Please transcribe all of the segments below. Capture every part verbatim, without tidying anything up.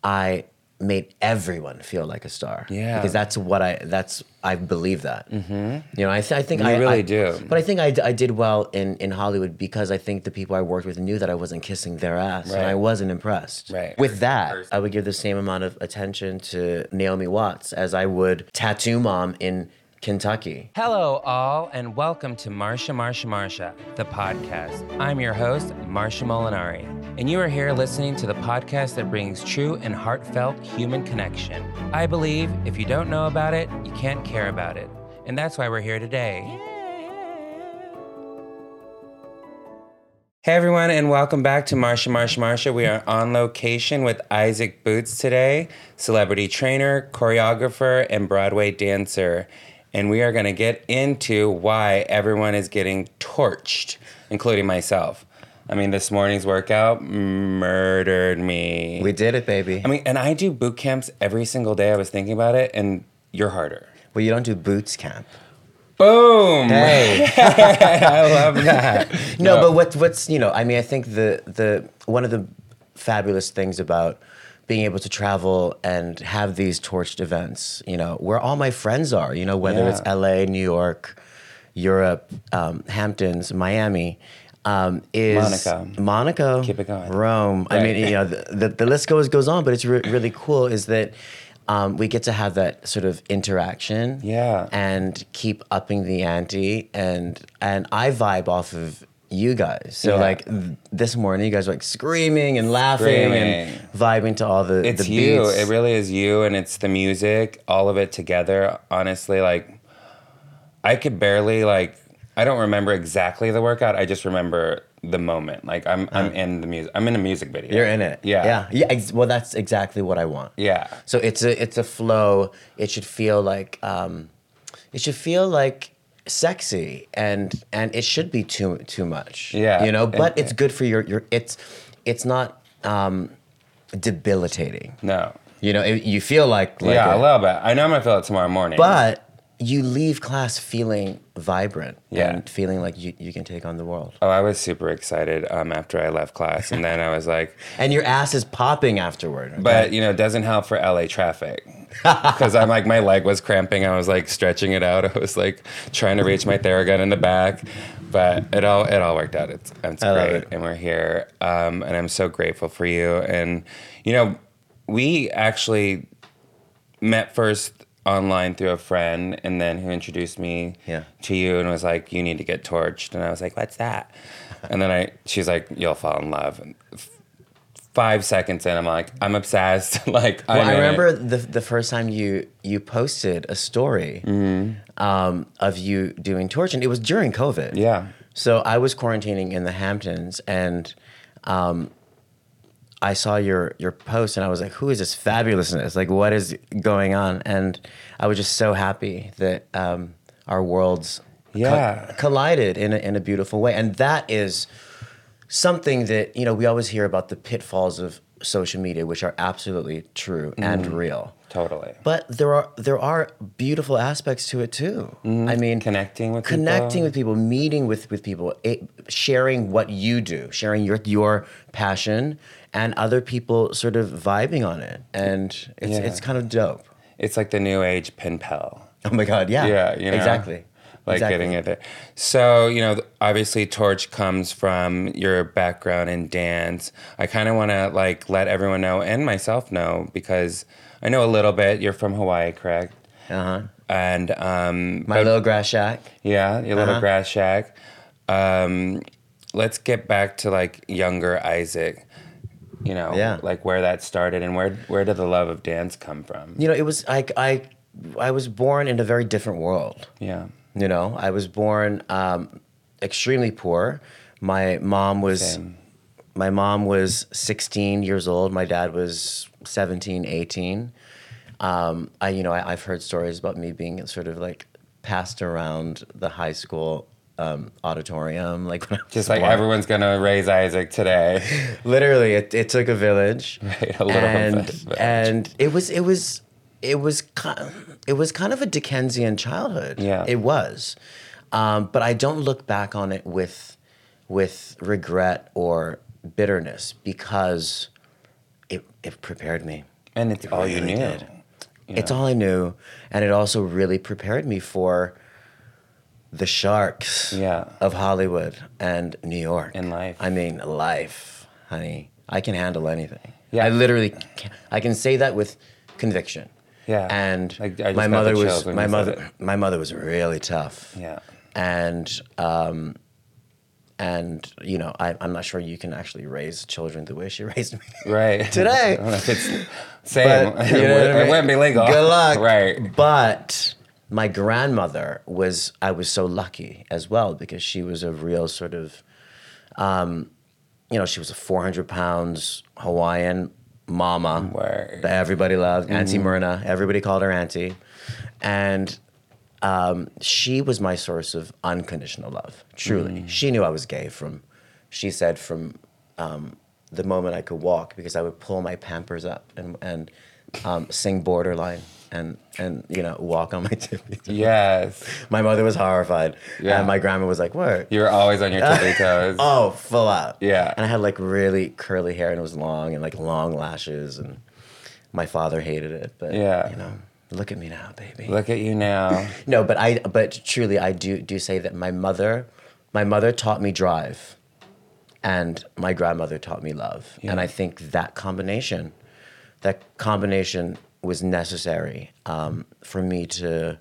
I made everyone feel like a star. Yeah. Because that's what I, that's, I believe that. Mm-hmm. You know, I, th- I think you I really I, do. But I think I, I did well in, in Hollywood because I think the people I worked with knew that I wasn't kissing their ass Right. and I wasn't impressed. Right. With that, I would give the same amount of attention to Naomi Watts as I would Tattoo Mom in Kentucky. Hello, all, and welcome to Marsha, Marsha, Marsha, the podcast. I'm your host, Marsha Molinari, and you are here listening to the podcast that brings true and heartfelt human connection. I believe if you don't know about it, you can't care about it, and that's why we're here today. Hey everyone, and welcome back to Marsha, Marsha, Marsha. We are on location with Isaac Boots today, celebrity trainer, choreographer, and Broadway dancer. And we are going to get into why everyone is getting torched, including myself. I mean, this morning's workout murdered me. We did it, baby. I mean, and I do boot camps every single day. I was thinking about it, and you're harder. Well, you don't do boots camp. Boom! Hey. I love that. No, no, but what, what's, you know, I mean, I think the the one of the fabulous things about being able to travel and have these torched events, you know, where all my friends are, you know, whether Yeah. it's L A, New York, Europe, um, Hamptons, Miami, um, is Monaco. Monaco, Keep it going. Rome. I Right. mean, you know, the, the, the list goes goes on, but it's re- really cool is that um, we get to have that sort of interaction, Yeah. and keep upping the ante, and and I vibe off of you guys. So Yeah. like th- this morning, you guys were like screaming and laughing Screaming. and vibing to all the It's the you. beats. It really is you, and it's the music, all of it together. Honestly, like, I could barely, like, I don't remember exactly the workout. I just remember the moment. Like, I'm I'm in the music. I'm in a music video. You're in it. Yeah. yeah, yeah. Ex- well, that's exactly what I want. Yeah. So it's a it's a flow. It should feel like um, it should feel like sexy, and and it should be too too much. Yeah. you know. But And- it's good for your your. It's it's not um, debilitating. No. You know, it, you feel like, like yeah, it, a little bit. I know I'm gonna feel it tomorrow morning. but you leave class feeling vibrant Yeah. and feeling like you, you can take on the world. oh, I was super excited um, after I left class, and then I was like, And your ass is popping afterward. Okay? but you know, it doesn't help for L A traffic because I'm like, my leg was cramping. I was like stretching it out. I was like trying to reach my Theragun in the back, but it all it all worked out. It's it's I love great, it. and we're here, um, and I'm so grateful for you. And you know, we actually met first online through a friend, and then who introduced me Yeah. to you and was like, you need to get torched. And I was like, what's that? And then I, she's like, you'll fall in love. And f- five seconds in, I'm like, I'm obsessed. like, Well, I'm I in it. remember the the first time you you posted a story Mm-hmm. um, of you doing torch, and it was during COVID. Yeah. So I was quarantining in the Hamptons, and um, I saw your your post, and I was like, "Who is this fabulousness? Like, what is going on?" And I was just so happy that um, our worlds co- Yeah. collided in a, in a beautiful way, and that is something that, you know, we always hear about the pitfalls of social media, which are absolutely true and real. Totally. But there are there are beautiful aspects to it too. I mean, Connecting with connecting people. with people, meeting with with people, it, sharing what you do, sharing your your passion, and other people sort of vibing on it, and it's Yeah. it's kind of dope. It's like the new age pen pal. Oh my God, yeah, Yeah, you know? exactly, Like exactly. getting it there. So, you know, obviously Torch comes from your background in dance. I kind of want to like let everyone know and myself know, because I know a little bit. You're from Hawaii, correct? Uh huh. And um, My little grass shack. yeah, your little Uh-huh. grass shack. Um, let's get back to like younger Isaac. You know, Yeah. like where that started and where where did the love of dance come from? You know, it was like I I was born in a very different world. Yeah. You know, I was born um, extremely poor. My mom was Same. my mom was sixteen years old. My dad was seventeen, eighteen. Um, I, you know, I, I've heard stories about me being sort of like passed around the high school um, auditorium, like when I was Just like born. everyone's gonna raise Isaac today. Literally, it, it took a village, Right, a little and village. and it was it was it was kind it was kind of a Dickensian childhood. Yeah. it was, um, but I don't look back on it with with regret or bitterness because it it prepared me. And it's all you really knew. did. you It's know? all I knew, and it also really prepared me for the sharks Yeah. of Hollywood and New York. And life. I mean, life, honey. I can handle anything. Yeah. I literally, can, I can say that with conviction. Yeah. And Like, I just my got mother the was chills when my you said mother. it. My mother was really tough. Yeah. And um, and you know, I, I'm not sure you can actually raise children the way she raised me. Right. Today. I don't know if it's same. But, it, you know what I would, mean? it wouldn't be legal. Good luck. Right. But my grandmother was, I was so lucky as well because she was a real sort of, um, you know, she was a four hundred pounds Hawaiian mama Word. that everybody loved, Auntie Myrna. Everybody called her Auntie. And um, she was my source of unconditional love, truly. She knew I was gay from, she said, from um, the moment I could walk because I would pull my Pampers up and, and um, sing Borderline and, and, you know, walk on my tippy toes. Yes. My mother was horrified. Yeah. And my grandma was like, what? You were always on your tippy toes. Oh, full out. Yeah. And I had like really curly hair and it was long and like long lashes and my father hated it. But, Yeah. you know, look at me now, baby. Look at you now. No, but I, but truly, I do do say that my mother, my mother taught me drive, and my grandmother taught me love, Yeah. and I think that combination, that combination was necessary um, for me to,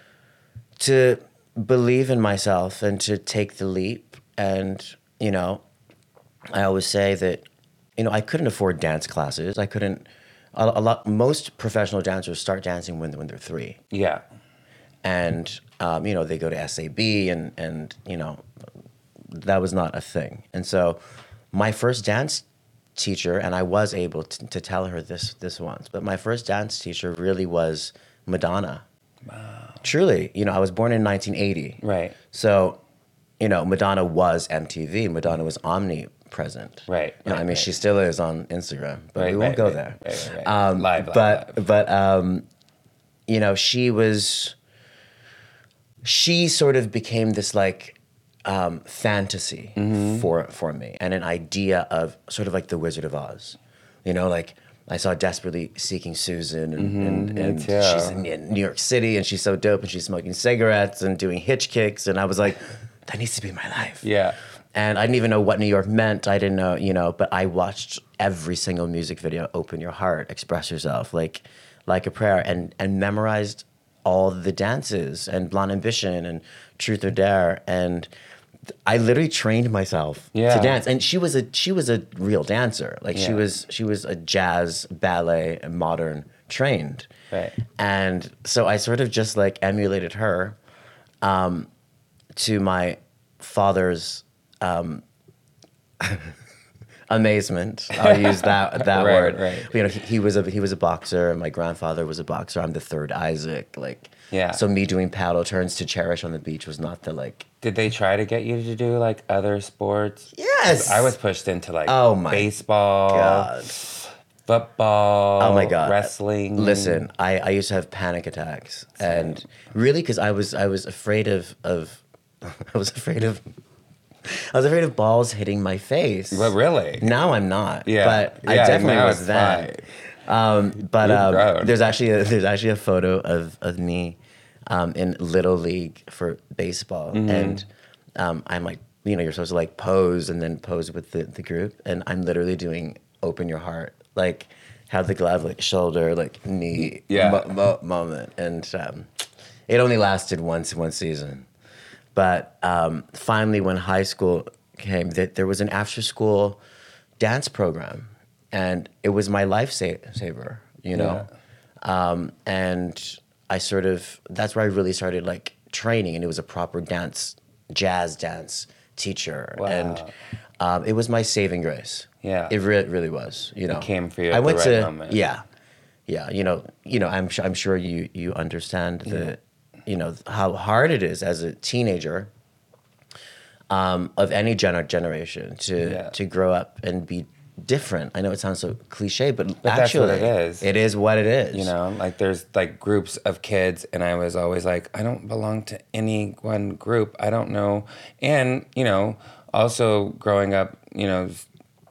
to believe in myself and to take the leap. And you know, I always say that, you know, I couldn't afford dance classes. I couldn't. A, a lot. Most professional dancers start dancing when when they're three. Yeah. And um, you know, they go to S A B and and you know, that was not a thing. And so my first dance teacher, and I was able to, to tell her this this once, but my first dance teacher really was Madonna. Wow. Truly, you know, I was born in nineteen eighty. Right. So, you know, Madonna was M T V. Madonna was omnipresent. Right, You know, right, I mean, right. she still is on Instagram, but Right, we won't right, go right, there. right, right, right. Um, Live, live, but live. but um, you know, she was. She sort of became this like um, fantasy Mm-hmm. for for me, and an idea of sort of like the Wizard of Oz. You know, like I saw Desperately Seeking Susan, and, and, Mm-hmm. me and too. she's in, in New York City, and she's so dope, and she's smoking cigarettes and doing hitch kicks, and I was like, that needs to be my life. Yeah. And I didn't even know what New York meant. I didn't know, you know, but I watched every single music video, Open Your Heart, Express Yourself, like like a prayer, and and memorized all the dances and Blonde Ambition and Truth or Dare. And I literally trained myself Yeah. to dance. And she was a she was a real dancer. Like she Yeah. was she was a jazz, ballet, and modern trained. Right. And so I sort of just like emulated her um, to my father's um, amazement. I'll use that that Right, word. right. You know, he, he was a he was a boxer. And my grandfather was a boxer. I'm the third Isaac. Like, Yeah. So me doing paddle turns to Cherish on the beach was not the like. Did they try to get you to do like other sports? Yes. I was pushed into like Oh my baseball, God. football. Oh my God. Wrestling. Listen, I, I used to have panic attacks, and really because I was I was afraid of of I was afraid of I was afraid of balls hitting my face. But really? Now I'm not. Yeah. But I Yeah, definitely now was it's then. Um, but You've um, grown. there's actually a, there's actually a photo of of me um, in little league for baseball, Mm-hmm. and um, I'm like, you know, you're supposed to like pose and then pose with the, the group, and I'm literally doing Open Your Heart, like have the glove, like shoulder, like knee, Yeah. mo- mo- moment, and um, it only lasted once one season. But um, finally, when high school came, that there was an after-school dance program, and it was my lifesaver, you know. Um, and I sort of that's where I really started like training, and it was a proper dance, jazz dance teacher, Wow. and um, it was my saving grace. Yeah. it really, really was. You know, came for you I at the went right to moment. yeah, yeah. You know, you know. I'm sure. I'm sure you you understand the. You know how hard it is as a teenager um, of any gener- generation to Yeah. to grow up and be different. I know it sounds so cliche, but, But that's actually, what it is. It is what it is. You know, like there's like groups of kids, and I was always like, I don't belong to any one group. I don't know. And, you know, also growing up, you know, s-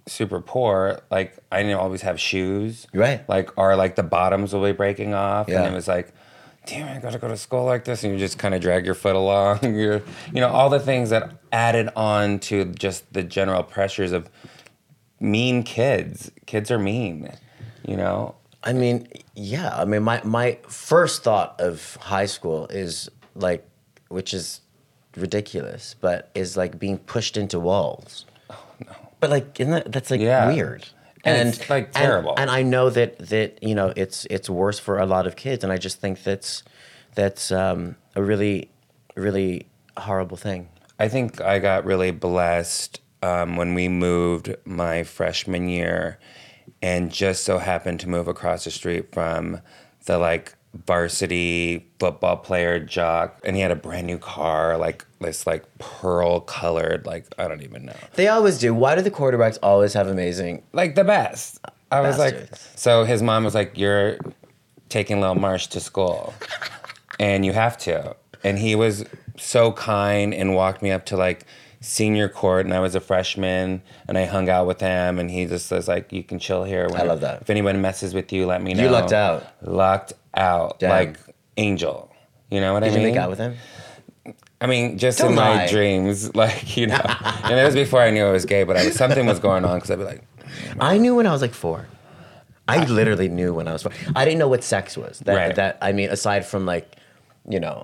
super poor, like I didn't always have shoes. Right. Like, or like the bottoms will be breaking off. Yeah. And it was like, damn, I gotta go to school like this. And you just kind of drag your foot along. You're, you know, all the things that added on to just the general pressures of mean kids. Kids are mean, you know? I mean, yeah. I mean, my, my first thought of high school is like, which is ridiculous, but is like being pushed into walls. Oh, no. But like, isn't that, that's like Yeah. weird. And it's, like, terrible. And, and I know that that you know it's it's worse for a lot of kids, and I just think that's that's um, a really really horrible thing. I think I got really blessed um, when we moved my freshman year, and just so happened to move across the street from the like varsity football player jock, and he had a brand new car, like this like pearl colored, like I don't even know, They always do. Why do the quarterbacks always have amazing? like the best. I was like, Bastards. so his mom was like, "You're taking Lil Marsh to school, and you have to." And he was so kind and walked me up to like senior court, and I was a freshman, and I hung out with him, and he just was like, "You can chill here. I love that. If anyone messes with you, let me know." You lucked out. Lucked out. Damn. Like angel. You know what Did I you mean? make out with him? I mean, just Don't in my lie. dreams, like, you know. And it was before I knew I was gay, but I was, something was going on because I'd be like, I knew when I was like four. I literally knew when I was four. I didn't know what sex was. That Right. that I mean, aside from like, you know,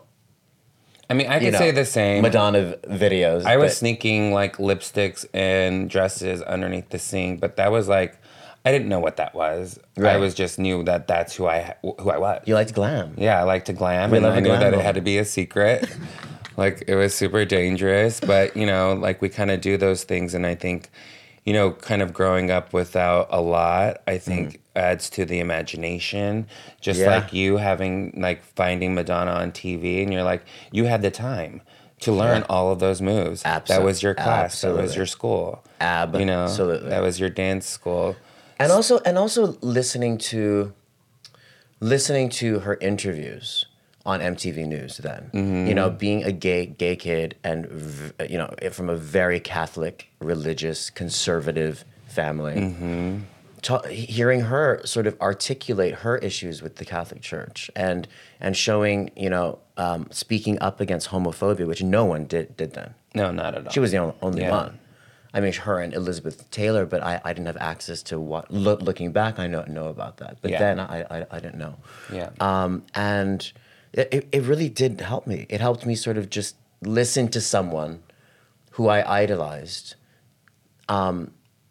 I mean, I you could know, say the same. Madonna videos. I was but- sneaking like lipsticks and dresses underneath the sink, but that was like, I didn't know what that was. I Right. was just knew that that's who I who I was. You liked glam. Yeah, I like to glam, We and love I a knew glam that it moment. had to be a secret. Like it was super dangerous, but you know, like we kind of do those things, and I think, you know, kind of growing up without a lot, I think adds to the imagination. Just Yeah. like you having like finding Madonna on T V, and you're like, you had the time to learn Yeah. all of those moves. Abso- that was your class. That was absolutely. your school. Ab- You know, absolutely. that was your dance school. And also and also listening to listening to her interviews on M T V News then. Mm-hmm. You know, being a gay gay kid and v- you know, from a very Catholic, religious, conservative family. Mm-hmm. Ta- hearing her sort of articulate her issues with the Catholic Church and and showing, you know, um, speaking up against homophobia, which no one did did then. No, not at all. She was the only, only Yeah. one. I mean, her and Elizabeth Taylor, but I, I didn't have access to what. Look, looking back, I know know about that, but Yeah. then I, I I didn't know. Yeah. Um, and it, it it really did help me. It helped me sort of just listen to someone who I idolized um,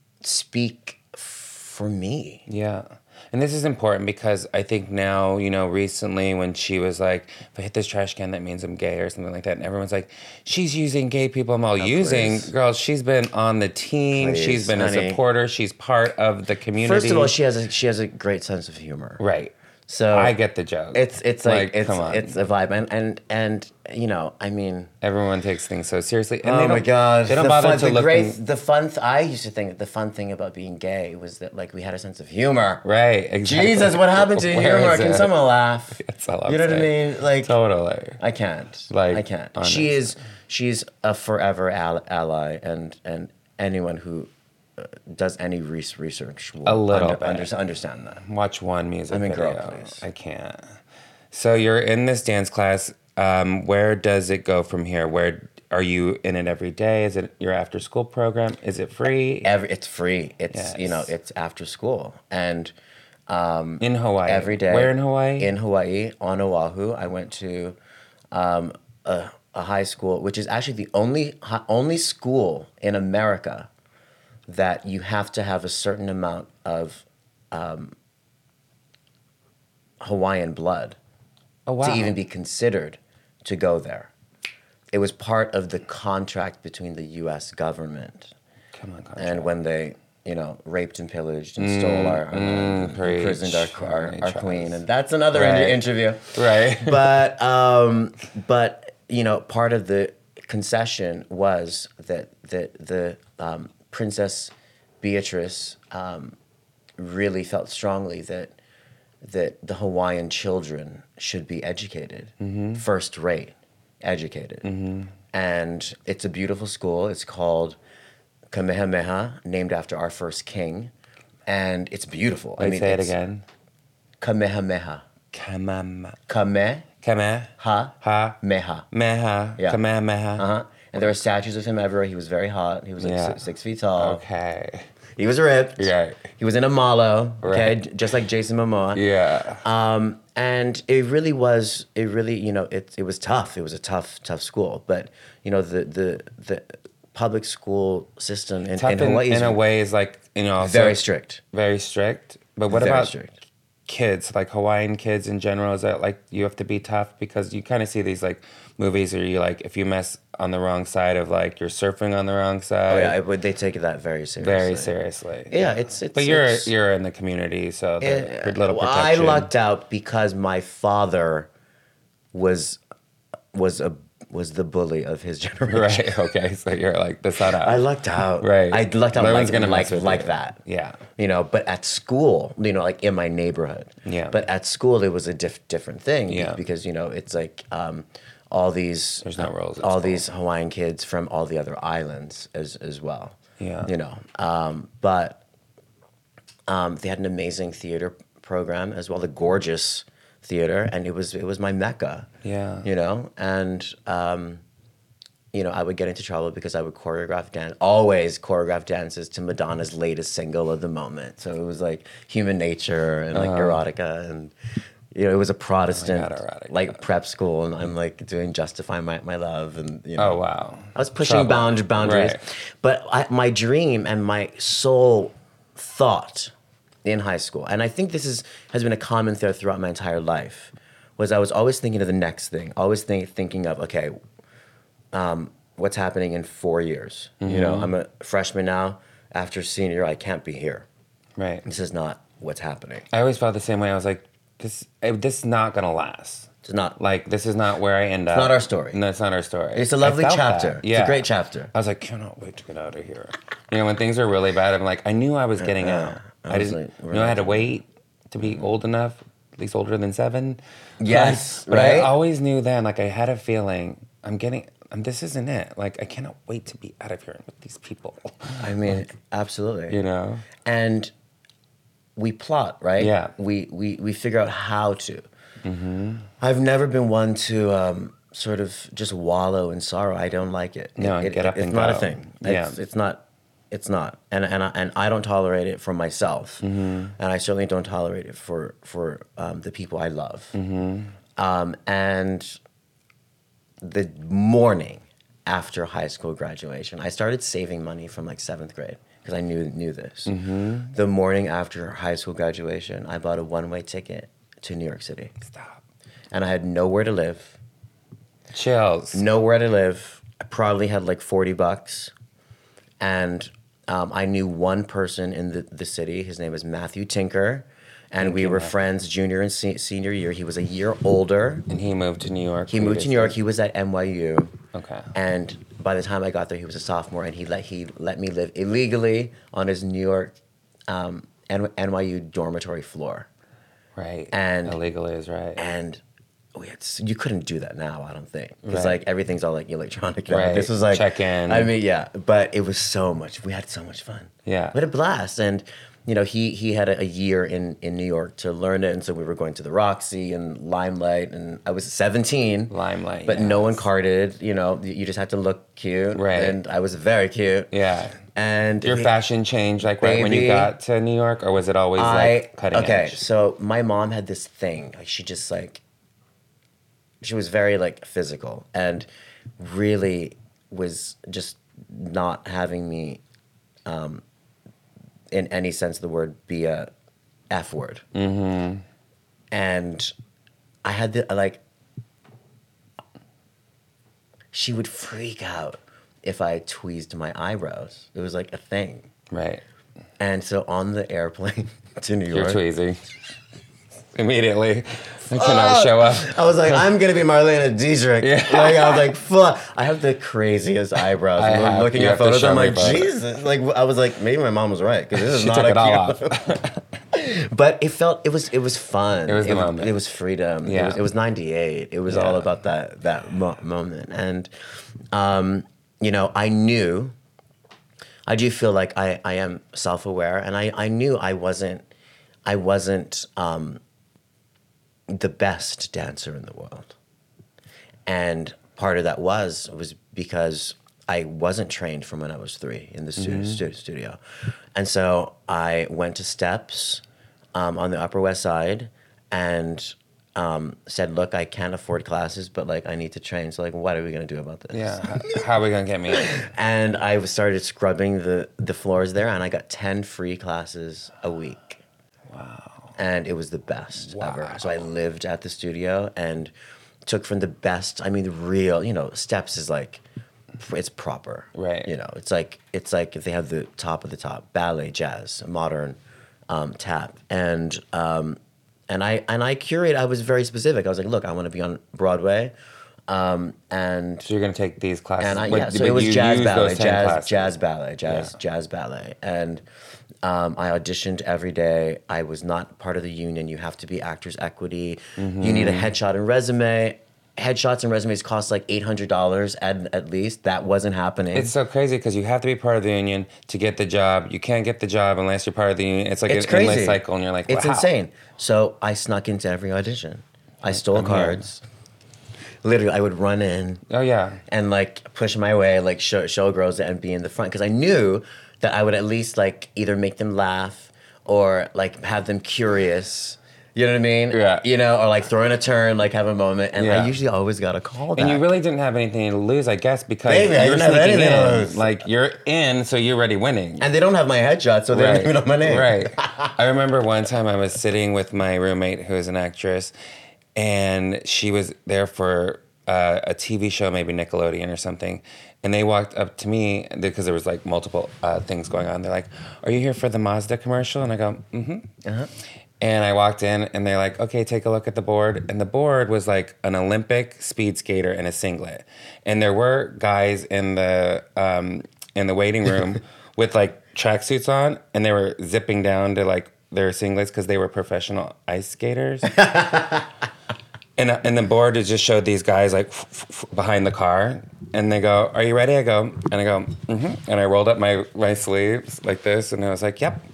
speak for me. Yeah. And this is important because I think now, you know, recently when she was like, if I hit this trash can, that means I'm gay or something like that. And everyone's like, she's using gay people. I'm all using. please. Girl, she's been on the team. Please, she's been honey. a supporter. She's part of the community. First of all, she has a she has a great sense of humor. Right. So I get the joke. It's it's like, it's come on. it's a vibe, and and and you know, I mean. Everyone takes things so seriously. And Oh they my don't, god! They don't the bother fun, to the look. great, in- the fun. Th- I used to think that the fun thing about being gay was that like we had a sense of humor. right. Exactly. Jesus, what happened to Where humor? is Can it? someone laugh? That's all I'm You know what I saying. mean? Like Totally. I can't. Like, I can't. honest. She is. She's a forever al- ally, and and anyone who uh, does any re- research will A little under, bit. under- understand that. Watch one music I mean, video. girl, please. I can't. So you're in this dance class. Um, where does it go from here? Where are you in it every day? Is it your after school program? Is it free? Every it's free. It's you know Yes. it's after school and. In Hawaii. Every day. Where in Hawaii? In Hawaii, on Oahu. I went to um, a, a high school, which is actually the only hi- only school in America that you have to have a certain amount of um, Hawaiian blood oh wow. to even be considered to go there. It was part of the contract between the U S government. Come on, contract. And when they, you know, raped and pillaged and stole our, mm, uh, preach. imprisoned our, our, Preach our us. queen, and that's another Right. inter- interview. Right. But, um, but you know, part of the concession was that that the um, Princess Beatrice um, really felt strongly that that the Hawaiian children should be educated, Mm-hmm. first rate educated, and it's a beautiful school. It's called Kamehameha, named after our first king, and it's beautiful. Wait, I mean, say it it's again. Kamehameha. Kamam. Kame. Kame. Ha. Ha. Meha. Meha. Yeah. Kamehameha. Uh huh. And there were statues of him everywhere. He was very hot. He was like Yeah. six, six feet tall. Okay. He was ripped. Yeah. He was in a malo. Okay, Right. just like Jason Momoa. Yeah. Um, and it really was. It really, you know, it it was tough. It was a tough, tough school. But you know, the the the public school system in, Tough in in, Hawaii is in a way is like, you know, also very strict. Very strict. But what Very about strict. kids, like Hawaiian kids in general? Is that like you have to be tough? Because you kind of see these like movies where you like, if you mess on the wrong side of like, you're surfing on the wrong side. Oh yeah, it, would- they take that very seriously. Very seriously. Yeah, it's it's. But you're it's, you're in the community, so the Yeah, little well, protection. I lucked out because my father was was a was the bully of his generation. Right. Okay. So you're like the son I of. lucked out. Right. I lucked out No like, one's gonna like, mess with like you. that. Yeah. You know, but at school, you know, like in my neighborhood. Yeah. But at school, it was a diff- different thing. Yeah. Because, you know, it's like um, all these. There's no rules at All school. these Hawaiian kids from all the other islands as as well. Yeah. You know, um, but um, they had an amazing theater program as well, the gorgeous theater, and it was it was my mecca. Yeah. You know, and. Um, you know, I would get into trouble because I would choreograph dance, always choreograph dances to Madonna's latest single of the moment. So it was like Human Nature and like Uh-huh. Erotica, and you know, it was a Protestant God, Erotica. like prep school, and I'm like doing Justify My, My Love, and you know, Oh wow. I was pushing Trouble. bound, boundaries. Right. But I, my dream and my sole thought in high school, and I think this is has been a common thread throughout my entire life, was I was always thinking of the next thing, always think, thinking of, okay, um, what's happening in four years? You know, I'm a freshman now. After senior year, I can't be here. Right. This is not what's happening. I always felt the same way. I was like, this eh, this is not gonna last. It's not. Like this is not where I end up. not our story. No, it's not our story. It's a I lovely felt chapter. that. It's a Yeah. great chapter. I was like, cannot wait to get out of here. You know, when things are really bad, I'm like, I knew I was getting Yeah. out. I I, was didn't like, we're you know I had to not- wait to be old enough, at least older than seven. Yes, But I right? always knew then, like I had a feeling I'm getting. Um, this isn't it. Like I cannot wait to be out of here with these people. I mean, absolutely. You know. And we plot, right? Yeah. We we we figure out how to. I've never been one to um, sort of just wallow in sorrow. I don't like it. No, it, get up it's and not go. a thing. Yeah. It's, it's not. It's not. And and I, and I don't tolerate it for myself. And I certainly don't tolerate it for for um, the people I love. Um, and the morning after high school graduation, I started saving money from like seventh grade because I knew knew this. The morning after high school graduation, I bought a one way ticket to New York City, Stop. and I had nowhere to live. Chills. Nowhere to live. I probably had like forty bucks, and um, I knew one person in the, the city. His name is Matthew Tinker. And Thank we you, were Matthew. friends junior and se- senior year. He was a year older. And he moved to New York. He moved to New York. He was at N Y U. Okay. And by the time I got there, he was a sophomore, and he let he let me live illegally on his New York um, N- NYU dormitory floor. Right. And- illegally is right. And we had, s- you couldn't do that now, I don't think, because Right. like everything's all like electronic. now. Right. This was like Check in. I mean, yeah, but it was so much. We had so much fun. Yeah. we had a blast, and you know, he he had a, a year in in New York to learn it, and so we were going to the Roxy and Limelight, and I was seventeen. Limelight, but no one yes. carded. You know, you you just had to look cute, Right. And I was very cute. Yeah. And Your we- fashion changed like right when you Baby. got to New York, or was it always I like cutting okay. edge? So my mom had this thing. Like she just like she was very like physical and really was just not having me, um, in any sense of the word, be a F word. Mm-hmm. And I had the like. She would freak out if I tweezed my eyebrows. It was like a thing. Right. And so on the airplane to New You're York, tweezy. Immediately. I cannot show up. I was like, I'm gonna be Marlena Dietrich. Yeah. Like I was like, fuck. I have the craziest eyebrows. I Lo- have- Looking you at have to photos, show I'm me like, photos. Jesus. Like I was like, maybe my mom was right because this is She not took a it all cute- off. But it felt it was it was fun. It was the it, moment. It was freedom. It Yeah. was, it was ninety-eight. It was Yeah. all about that that mo- moment. And um, you know, I knew I do feel like I, I am self-aware, and I, I knew I wasn't I wasn't um, the best dancer in the world. And part of that was was because I wasn't trained from when I was three in the stu- Mm-hmm. stu- studio. And so I went to Steps um, on the Upper West Side and um, said, look, I can't afford classes, but like I need to train. So like, what are we going to do about this? Yeah. How, how are we gonna get me in? And I started scrubbing the, the floors there, and I got ten free classes a week. Wow. And it was the best Wow. ever. So I lived at the studio and took from the best. I mean, the real, you know, Steps is like, it's proper. Right. You know, it's like, it's like if they have the top of the top, ballet, jazz, modern, um, tap. And, um, and I, and I curate, I was very specific. I was like, look, I want to be on Broadway. Um, and So you're gonna take these classes. and I, but- yeah, so but it was you jazz use ballet, those ten jazz, classes. jazz ballet, jazz, Yeah. jazz ballet, and um, I auditioned every day. I was not part of the union. You have to be Actors Equity. Mm-hmm. You need a headshot and resume. Headshots and resumes cost like eight hundred dollars at at least. That wasn't happening. It's so crazy because you have to be part of the union to get the job. You can't get the job unless you're part of the union. It's like It's an crazy. endless cycle, and you're like, it's wow. insane. So I snuck into every audition. I stole I'm here. cards. Literally, I would run in. Oh yeah. And like push my way, like show, show girls and be in the front, because I knew that I would at least like either make them laugh or like have them curious. You know what I mean? Yeah. You know, or like throw in a turn, like have a moment. And Yeah. I usually always got a call back. And you really didn't have anything to lose, I guess, because Baby, I you're didn't have sneaking anything to in. lose. Like you're in, so you're already winning. And they don't have my headshot, so they don't even know my name. Right. I remember one time I was sitting with my roommate who is an actress, and she was there for uh, a T V show, maybe Nickelodeon or something. And they walked up to me because there was like multiple uh, things going on. They're like, "Are you here for the Mazda commercial?" And I go, "Mm-hmm." Uh-huh. And I walked in, and they're like, "Okay, take a look at the board." And the board was like an Olympic speed skater in a singlet, and there were guys in the um, in the waiting room with like tracksuits on, and they were zipping down to like their singlets because they were professional ice skaters. And and the board just showed these guys like behind the car, and they go, "Are you ready?" I go, and I go, "Mm-hmm." And I rolled up my my sleeves like this, and I was like, "Yep."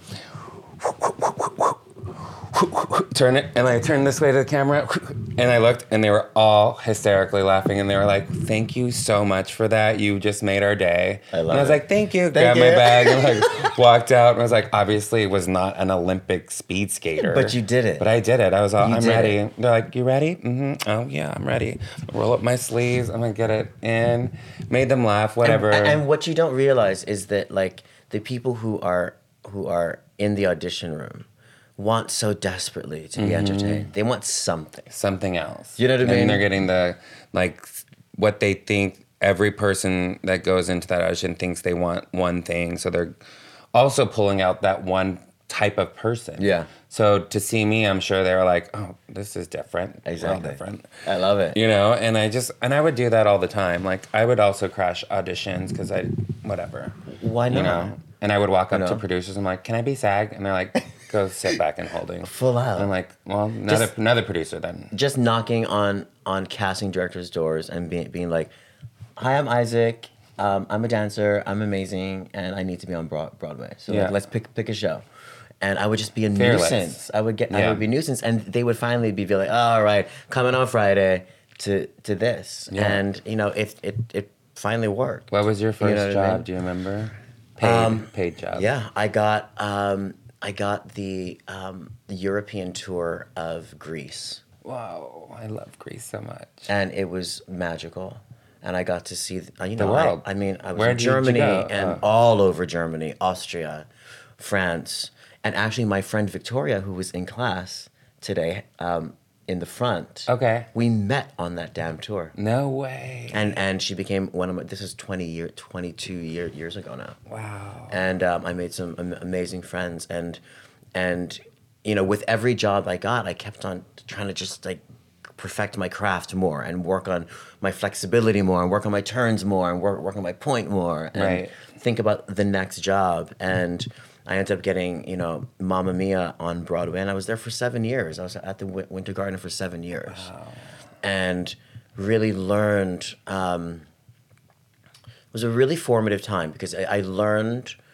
Turn it, and I turned this way to the camera, and I looked, and they were all hysterically laughing, and they were like, "Thank you so much for that. You just made our day." I love and I was it. like, "Thank you." Thank Grabbed you. my bag and like walked out, and I was like, obviously, was not an Olympic speed skater, But you did it. But I did it. I was all, You "I'm did ready." it. They're like, "You ready?" Mm-hmm. Oh yeah, I'm ready. Roll up my sleeves. I'm gonna get it in. Made them laugh. Whatever. And, and what you don't realize is that like the people who are who are in the audition room want so desperately to be Mm-hmm. entertained. They want something. Something else. You know what I mean? And they're getting the like what they think every person that goes into that audition thinks they want one thing. So they're also pulling out that one type of person. Yeah. So to see me, I'm sure they were like, "Oh, this is different. We're all Exactly. different." I love it. You know, and I just and I would do that all the time. Like I would also crash auditions because I whatever. Why You not? know. And I would walk up You to know? producers. I'm like, "Can I be SAG?" And they're like, "Go sit back and holding." Full out. And I'm like, "Well, another Just- another producer then." Just knocking on on casting directors' doors and being being like, "Hi, I'm Isaac. Um, I'm a dancer. I'm amazing, and I need to be on Broad- Broadway. So Yeah. like, let's pick pick a show." And I would just be a Fearless. nuisance. I would get. I Yeah. would be a nuisance, and they would finally be, be like, oh, "All right, coming on Friday to to this." Yeah. And you know, it it it finally worked. What was your first You know what I job? mean? Do you remember? Paid, Um, paid job. Yeah, I got um, I got the um, the European tour of Greece. Wow, I love Greece so much. And it was magical. And I got to see, uh, you The know, I- world. I, mean, I was Where in did you Germany go? and Oh. all over Germany, Austria, France, and actually my friend Victoria, who was in class today, um, in the front. Okay. We met on that damn tour, No way. and and she became one of my. This is twenty year, twenty two year, years ago now. Wow. And um, I made some am- amazing friends, and and you know, with every job I got, I kept on trying to just like perfect my craft more and work on my flexibility more and work on my turns more and work work on my point more and Right. think about the next job. And I ended up getting, you know, Mamma Mia on Broadway, and I was there for seven years. I was at the Wi- Winter Garden for seven years, and really learned. Um, it was a really formative time because I, I learned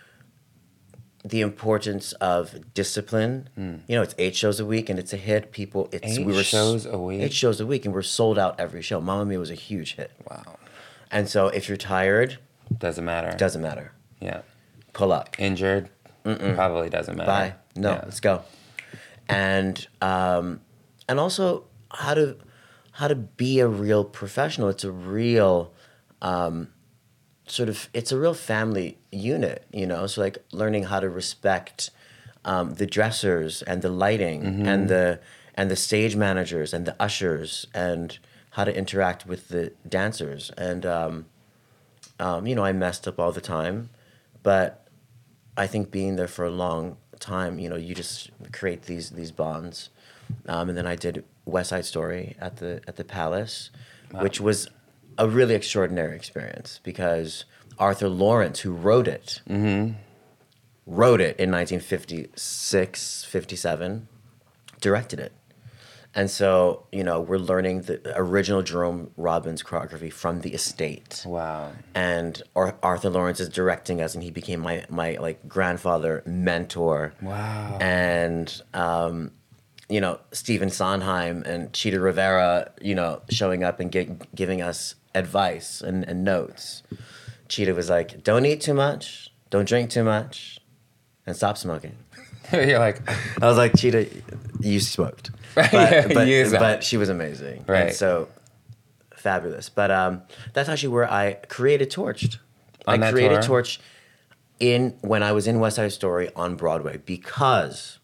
the importance of discipline. Mm. You know, it's eight shows a week and it's a hit. People, it's eight we were shows a week. Eight shows a week, and we're sold out every show. Mamma Mia was a huge hit. Wow. And so, if you're tired, doesn't matter. Doesn't matter. Yeah. Pull up. Injured. Mm-mm. Probably doesn't matter. Bye. No, yeah. let's go. And um, and also how to how to be a real professional. It's a real. Um, sort of it's a real family unit, you know, so like learning how to respect um, the dressers and the lighting mm-hmm. and the and the stage managers and the ushers and how to interact with the dancers. And um, um, you know, I messed up all the time, but I think being there for a long time, you know, you just create these these bonds. Um, and then I did West Side Story at the at the Palace, wow. which was a really extraordinary experience because Arthur Lawrence, who wrote it, mm-hmm. wrote it in nineteen fifty-six, fifty-seven, directed it. And so, you know, we're learning the original Jerome Robbins choreography from the estate. Wow. And Ar- Arthur Lawrence is directing us, and he became my, my like, grandfather, mentor. Wow. And, um, you know, Stephen Sondheim and Chita Rivera, you know, showing up and get, giving us advice and, and notes. Chita was like, don't eat too much, don't drink too much, and stop smoking. You're like... I was like, Chita, you smoked. But, but, but she was amazing. Right. And so, fabulous. But um, that's actually where I created Torched. On I that created tour? Torched in, when I was in West Side Story on Broadway because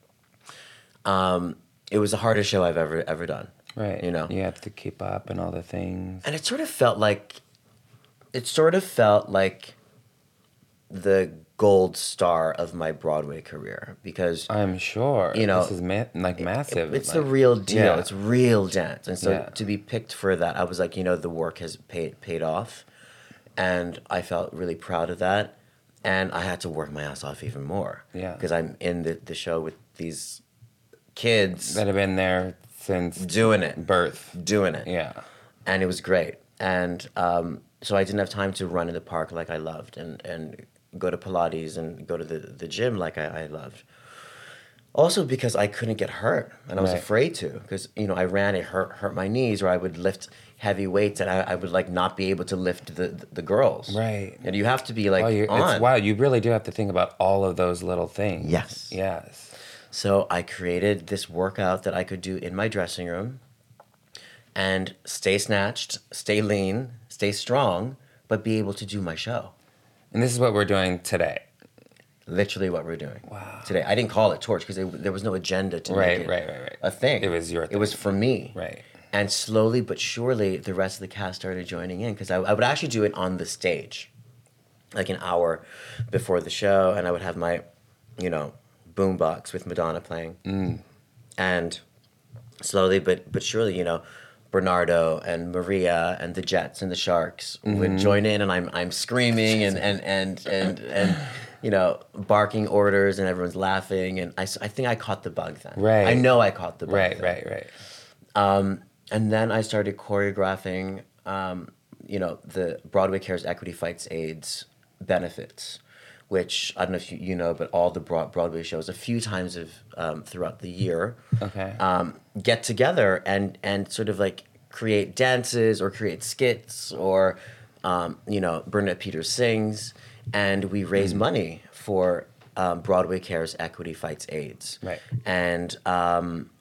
um, it was the hardest show I've ever ever done. Right. You know? You have to keep up and all the things. And it sort of felt like, it sort of felt like the gold star of my Broadway career because I'm sure, you know, this is ma- like massive. It, it's like, the real deal. Yeah. It's real dance. And so yeah. to be picked for that, I was like, you know, the work has paid paid off. And I felt really proud of that. And I had to work my ass off even more. Yeah. Because I'm in the, the show with these kids that have been there since doing it. Birth. Doing it. Yeah. And it was great. And um, so I didn't have time to run in the park like I loved and, and go to Pilates and go to the, the gym like I, I loved. Also because I couldn't get hurt and I was right. afraid to because, you know, I ran, it hurt, hurt my knees, or I would lift heavy weights and I, I would like not be able to lift the, the, the girls. Right. And you have to be like well, on. It's, wow, you really do have to think about all of those little things. Yes. Yes. So I created this workout that I could do in my dressing room and stay snatched, stay lean, stay strong, but be able to do my show. And this is what we're doing today. Literally what we're doing. Wow. Today. I didn't call it Torch because there was no agenda to right, make it right, right, right. a thing. It was your thing. It was for me. Right. And slowly but surely, the rest of the cast started joining in because I, I would actually do it on the stage, like an hour before the show, and I would have my, you know, boombox with Madonna playing. Mm. And slowly but but surely, you know, Bernardo and Maria and the Jets and the Sharks mm-hmm. would join in, and I'm I'm screaming and and and and, and you know, barking orders, and everyone's laughing, and I, I think I caught the bug then. Right. I know I caught the bug. Right, then. right, right. Um, and then I started choreographing, um, you know, the Broadway Cares Equity Fights AIDS benefits, which I don't know if you, you know, but all the broad Broadway shows a few times of um, throughout the year okay. um, get together and and sort of like create dances or create skits or um, you know, Bernadette Peters sings, and we raise mm. money for um, Broadway Cares Equity Fights AIDS. Right. And um,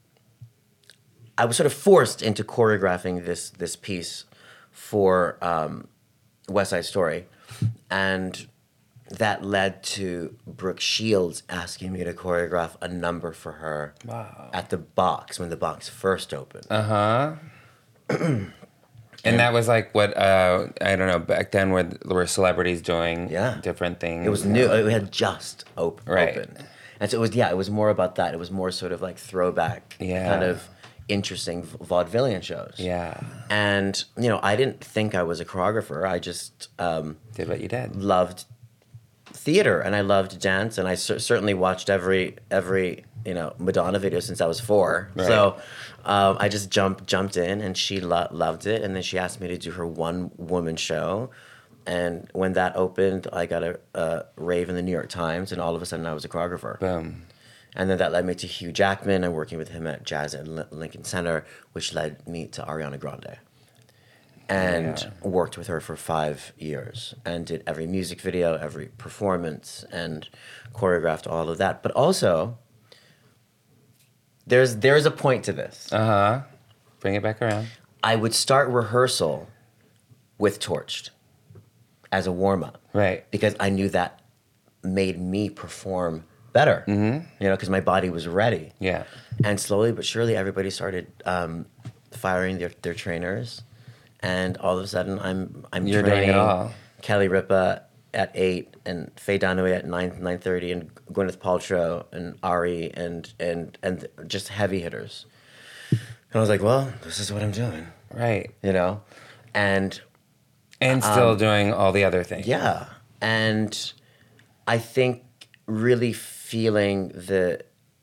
I was sort of forced into choreographing this this piece for um, West Side Story, and that led to Brooke Shields asking me to choreograph a number for her wow. at the Box when the Box first opened. Uh-huh. and, and that was like what, uh, I don't know, back then where, were celebrities doing yeah. different things? It was new. It had just op- right. opened. And so it was, yeah, it was more about that. It was more sort of like throwback yeah. kind of interesting vaudevillian shows. Yeah. And, you know, I didn't think I was a choreographer. I just um, did what you did. Loved theater, and I loved dance, and I cer- certainly watched every every you know Madonna video since I was four. Right. So um, I just jumped jumped in, and she lo- loved it, and then she asked me to do her one woman show, and when that opened, I got a, a rave in the New York Times, and all of a sudden I was a choreographer. Boom. And then that led me to Hugh Jackman and working with him at Jazz at L- Lincoln Center, which led me to Ariana Grande. And Yeah. worked with her for five years and did every music video, every performance, and choreographed all of that. But also, there's there's a point to this. Uh huh. Bring it back around. I would start rehearsal with Torched as a warm-up. Right. Because I knew that made me perform better, mm-hmm. you know, because my body was ready. Yeah. And slowly but surely, everybody started um, firing their, their trainers, and all of a sudden, I'm I'm You're doing training it all. Kelly Ripa at eight, and Faye Dunaway at nine nine thirty, and Gwyneth Paltrow and Ari, and and and just heavy hitters. And I was like, well, this is what I'm doing, Right. you know, and And still Um, doing all the other things. yeah, and I think really feeling the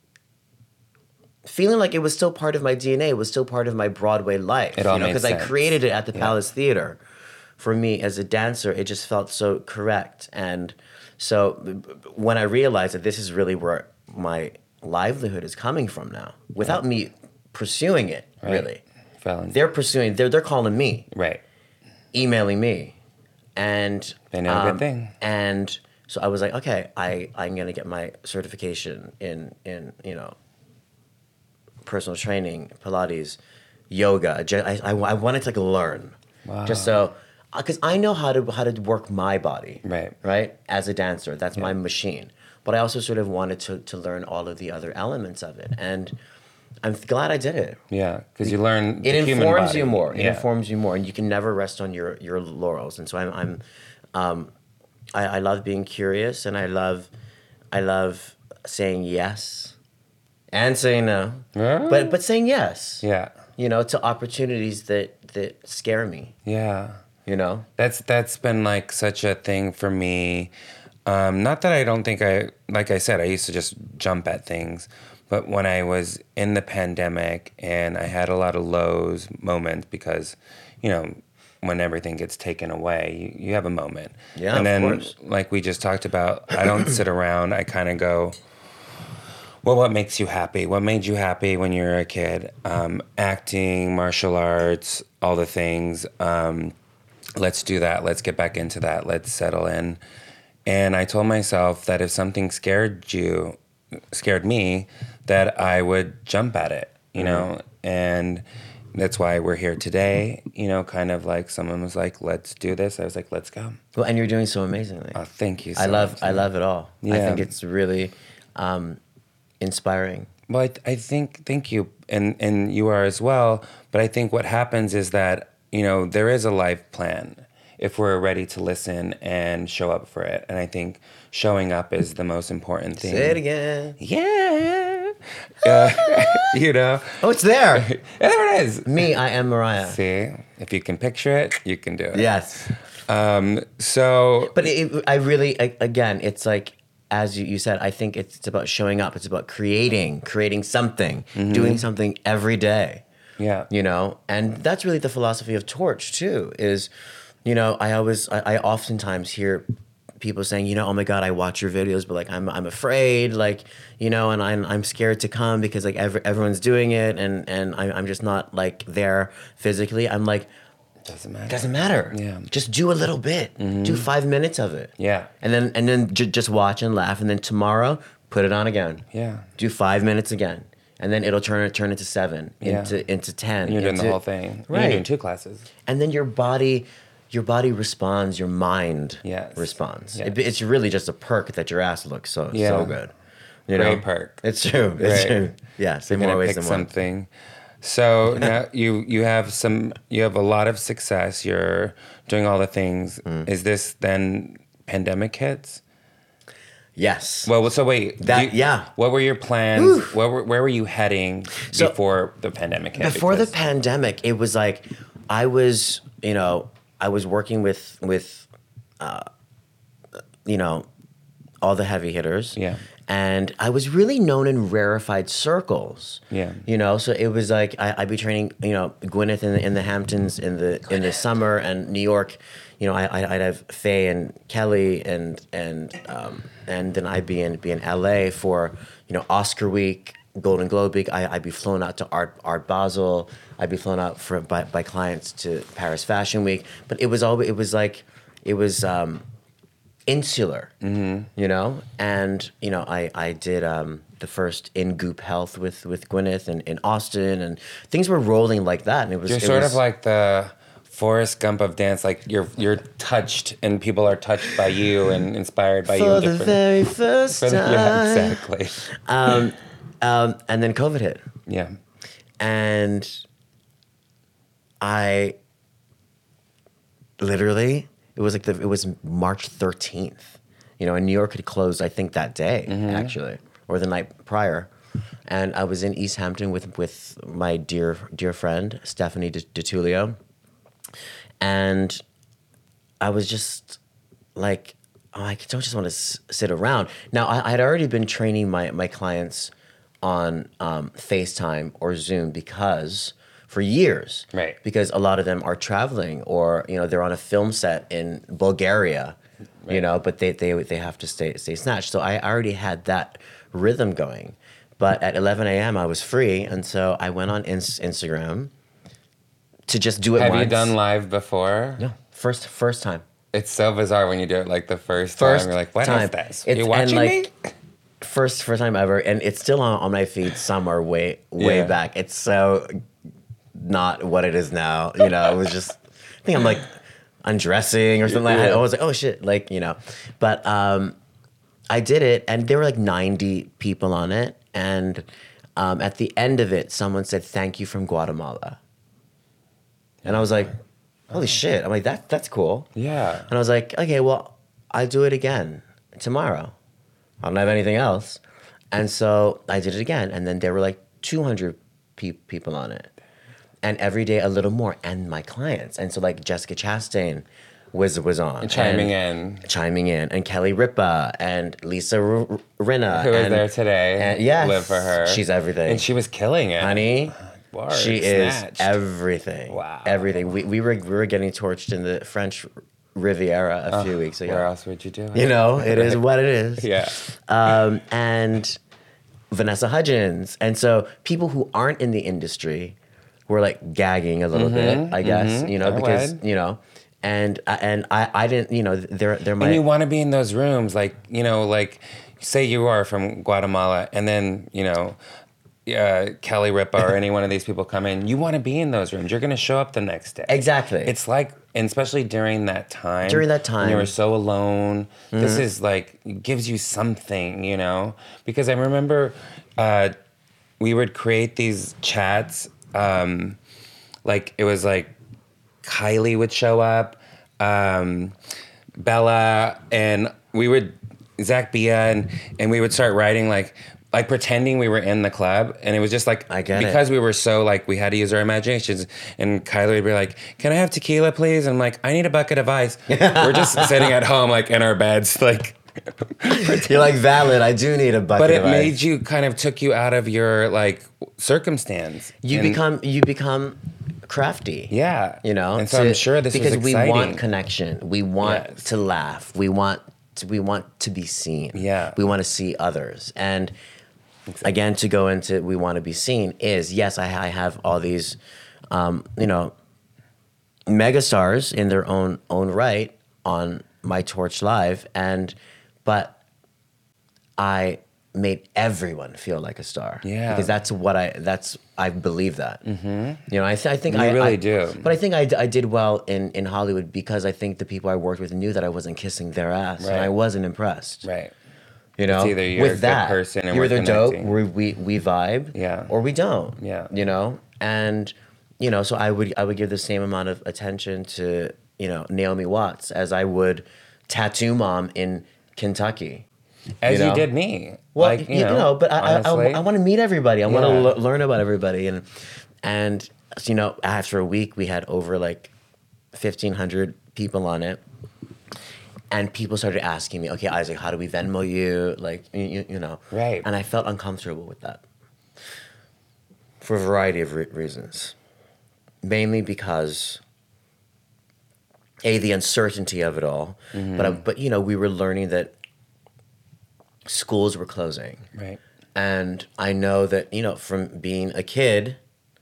feeling like it was still part of my D N A, it was still part of my Broadway life. It all you know, made because I sense. created it at the Yeah. Palace Theater. For me as a dancer, it just felt so correct. And so b- b- when I realized that this is really where my livelihood is coming from now, without me pursuing it, Right. really. Fell in- They're pursuing, they're, they're calling me, Right. emailing me. And They know a good thing. And so I was like, okay, I, I'm gonna get my certification in in, you know, personal training, Pilates, yoga. Ju- I, I, I wanted to like learn. Wow. Just so because I know how to how to work my body. Right. Right? As a dancer. That's my Yeah. machine. But I also sort of wanted to to learn all of the other elements of it. And I'm glad I did it. Yeah. Because you learn the It human informs body. you more. It Yeah. informs you more, and you can never rest on your your laurels. And so I'm, I'm um, I, I love being curious, and I love, I love saying yes, and saying no, Yeah. but but saying yes. Yeah. You know, to opportunities that that scare me. Yeah. You know. That's that's been like such a thing for me. Um, not that I don't think I, like I said, I used to just jump at things, but when I was in the pandemic and I had a lot of lows moments because, you know, when everything gets taken away, you, you have a moment. Yeah, and of then, course. like we just talked about, I don't sit around. I kind of go, well, what makes you happy? What made you happy when you were a kid? Um, acting, martial arts, all the things. Um, let's do that. Let's get back into that. Let's settle in. And I told myself that if something scared you, scared me, that I would jump at it, you Mm-hmm. know? And that's why we're here today, you know, kind of like someone was like, let's do this. I was like, let's go. Well, and you're doing so amazingly. Oh, thank you so I love much. I love it all. I Yeah. think it's really um, inspiring. Well, I, I think, thank you, and and you are as well. But I think what happens is that, you know, there is a life plan if we're ready to listen and show up for it. And I think showing up is the most important thing. Say it again. Yeah. Uh, you know, Oh, it's there. there it is. Me, I am Mariah. See, if you can picture it, you can do it. Yes. Um, so, But it, I really, I, again, it's like, as you, you said, I think it's, it's about showing up. It's about creating, creating something, doing something every day. yeah. You know, and that's really the philosophy of Torch too. Is, you know, I always, I, I oftentimes hear people saying, you know, oh my God, I watch your videos, but like I'm, I'm afraid, like, you know, and I'm, I'm scared to come because like every, everyone's doing it, and and I'm, I'm just not like there physically. I'm like, Doesn't matter. doesn't matter. Yeah. Just do a little bit. Do five minutes of it. Yeah. And then and then j- just watch and laugh, and then tomorrow put it on again. Yeah. Do five minutes again, and then it'll turn turn into seven, Yeah. into into ten. And you're doing into, the whole thing. Right. You're doing two classes. And then your body, your body responds. Your mind Yes. responds. Yes. It, it's really just a perk that your ass looks so Yeah. so good. You Great know? perk. It's true. It's Right. true. Yeah. Say I'm more gonna ways pick than one. something. So now you you have some you have a lot of success. You're doing all the things. Mm. Is this then pandemic hits? Yes. Well, so wait. That- you- yeah. What were your plans? Where were, where were you heading So- before the pandemic hit? Before the Because- pandemic, it was like I was, you know, I was working with with, uh, you know, all the heavy hitters. Yeah. And I was really known in rarefied circles. Yeah. You know, so it was like I, I'd be training, you know, Gwyneth in the, in the Hamptons in the Gwyneth. in the summer, and New York. You know, I, I'd have Faye and Kelly, and and um, and then I'd be in be in L A for, you know, Oscar Week, Golden Globe Week. I, I'd be flown out to Art Art Basel. I'd be flown out for by, by clients to Paris Fashion Week. But it was always it was like it was. Um, insular, mm-hmm. you know, and you know, I I did um, the first in Goop Health with with Gwyneth and in Austin, and things were rolling like that, and it was. You're it sort was, of like the Forrest Gump of dance, like you're you're touched, and people are touched by you and inspired by for you. For the very first for the, time. Yeah, exactly. um, um, and then COVID hit. Yeah, and I literally. It was like the, it was March thirteenth, you know, and New York had closed, I think, that day, mm-hmm. actually, or the night prior. And I was in East Hampton with, with my dear dear friend, Stephanie DiTullio. And I was just like, oh, I don't just want to s- sit around. Now, I had already been training my, my clients on um, FaceTime or Zoom because... for years, right? Because a lot of them are traveling, or you know, they're on a film set in Bulgaria, right. you know, but they they they have to stay stay snatched. So I already had that rhythm going, but at eleven a.m. I was free, and so I went on ins- Instagram to just do it. Have once. you done live before? No, first first time. It's so bizarre when you do it like the first, first time. You're like, what time. is this? It's, you watching like, me? First first time ever, and it's still on, on my feed somewhere way way yeah. back. It's so. Not what it is now, you know. It was just, I think I'm like undressing or something. Yeah. Like that. I was like, oh shit, like you know. But um, I did it, and there were like ninety people on it, and um, at the end of it, someone said, "Thank you from Guatemala," and I was like, holy shit! I'm like, that that's cool. Yeah. And I was like, okay, well, I'll do it again tomorrow. I don't have anything else, and so I did it again, and then there were like two hundred pe- people on it. And every day a little more, and my clients. And so like Jessica Chastain was was on. And chiming and in. Chiming in. And Kelly Ripa and Lisa R- R- Rinna. Who and, is there today. And yes, live for her. She's everything. And she was killing it. Honey, Word, she snatched. is everything. Wow. Everything. We we were we were getting torched in the French Riviera a few uh, weeks ago. Where else would you do it? You know, it is what it is. Yeah. Um, and Vanessa Hudgens. And so people who aren't in the industry were like gagging a little mm-hmm, bit, I guess, mm-hmm, you know, I because, would. you know, and and I, I didn't, you know, they're, they're my... And you want to be in those rooms, like, you know, like, say you are from Guatemala, and then, you know, uh, Kelly Ripa or any one of these people come in, you want to be in those rooms. You're going to show up the next day. Exactly. It's like, and especially during that time. During that time. When you were so alone. Mm-hmm. This is like, gives you something, you know? Because I remember uh, we would create these chats. Um, like, it was like Kylie would show up, um, Bella, and we would, Zach Bia, and, and we would start writing like, like pretending we were in the club, and it was just like, I get because it. we were so like, we had to use our imaginations, and Kylie would be like, can I have tequila, please? And I'm like, I need a bucket of ice. We're just sitting at home, like in our beds, like. You're like, valid, I do need a bucket But it of ice. made you, kind of took you out of your like circumstance. You and, become, you become crafty. Yeah. You know? And so I'm sure this because was exciting. we want connection. We want Yes. to laugh. We want to, we want to be seen. Yeah. We want to see others. And Exactly. again, to go into we want to be seen is, yes, I, I have all these, um, you know, megastars in their own own right on my Torch Live, and but I made everyone feel like a star. Yeah. Because that's what I, that's, I believe that. Mm-hmm. You know, I, th- I think You I really I, do. But I think I, I did well in, in Hollywood because I think the people I worked with knew that I wasn't kissing their ass, Right. and I wasn't impressed. Right. You know, It's either you're a with good that, person and you're we're either dope, connecting. we, we we vibe, Yeah. or we don't. Yeah. You know, and you know, so I would I would give the same amount of attention to, you know, Naomi Watts as I would Tattoo Mom in Kentucky. As you, know? did me. Well, like, you, you, know, know, but I I, I, honestly. I want to meet everybody. I want Yeah. to l- learn about everybody, and and you know, after a week, we had over like fifteen hundred people on it, and people started asking me, okay, Isaac, how do we Venmo you? Like, you, you know. Right. And I felt uncomfortable with that for a variety of re- reasons. Mainly because, A, the uncertainty of it all. Mm-hmm. But, I, but, you know, we were learning that schools were closing. Right. And I know that, you know, from being a kid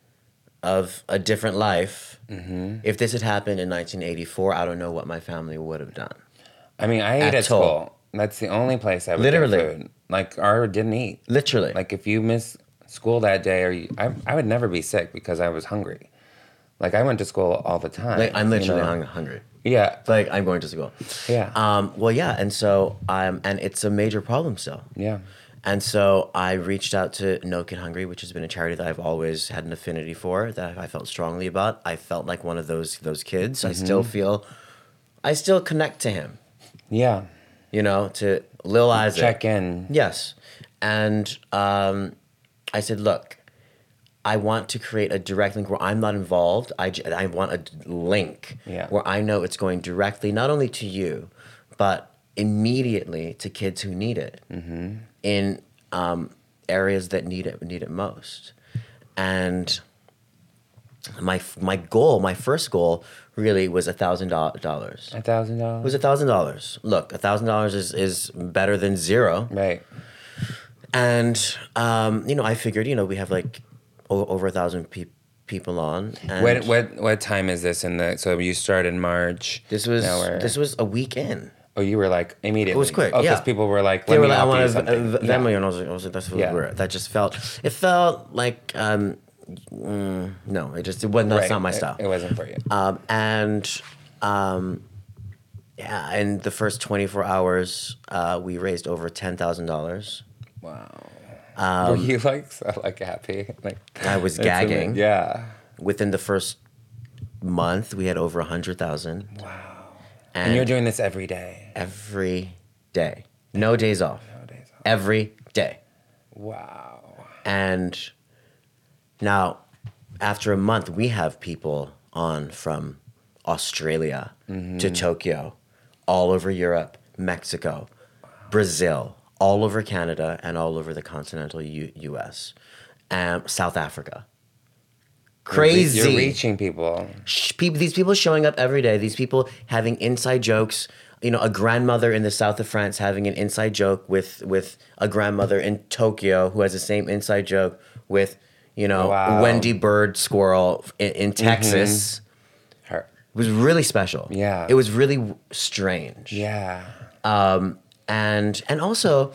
of a different life, mm-hmm. if this had happened in nineteen eighty-four, I don't know what my family would have done. I mean, I ate At at all. school. That's the only place I would Literally. get food. Like, or didn't eat. Literally. Like, if you miss school that day, or you, I, I would never be sick because I was hungry. Like, I went to school all the time. Like, I'm literally you know? hung- hungry. Yeah. Like, I'm going to school. Yeah. Um, well, yeah. And so, um, and it's a major problem still. Yeah. And so I reached out to No Kid Hungry, which has been a charity that I've always had an affinity for, that I felt strongly about. I felt like one of those those kids. Mm-hmm. I still feel, I still connect to him. Yeah. You know, to Lil Isaac. Check in. Yes. And um, I said, look, I want to create a direct link where I'm not involved. I, j- I want a link Yeah. where I know it's going directly, not only to you, but immediately to kids who need it mm-hmm. in um, areas that need it need it most. And my my goal, my first goal, really was a thousand dollars. A thousand It dollars? was a thousand dollars. Look, a thousand dollars is is better than zero. Right. And um, you know, I figured, you know, we have like o- over a thousand pe- people on. And What what what time is this in the? So you start in March. This was now we're- this was a week in. Oh, you were like immediately. It was quick. Oh, yeah, because people were like, they Let were me like, I offer you want to something. Venmo Yeah. you, and I was like, I was like, that's what Yeah. we're. That just felt. It felt like um, mm, no, it just it wasn't. That's Right. not my It- style. It, wasn't for you. Um, and um, yeah, in the first twenty-four hours, uh, we raised over ten thousand dollars. Wow. Um, were you like so like happy? Like I was that's gagging. amazing. Yeah. Within the first month, we had over a hundred thousand. Wow. And, And you're doing this every day. every day, no days off. No days off. Every day. Wow. And now, after a month, we have people on from Australia Mm-hmm. to Tokyo, all over Europe, Mexico, Brazil, all over Canada, and all over the continental U- U.S., and South Africa. Crazy. You're reaching people. Sh- people, these people showing up every day. These people having inside jokes. You know, a grandmother in the south of France having an inside joke with with a grandmother in Tokyo who has the same inside joke with, you know, Wow. Wendy Bird Squirrel in, in Texas. Her. It was really special. Yeah. It was really w- strange. Yeah. Um, and and also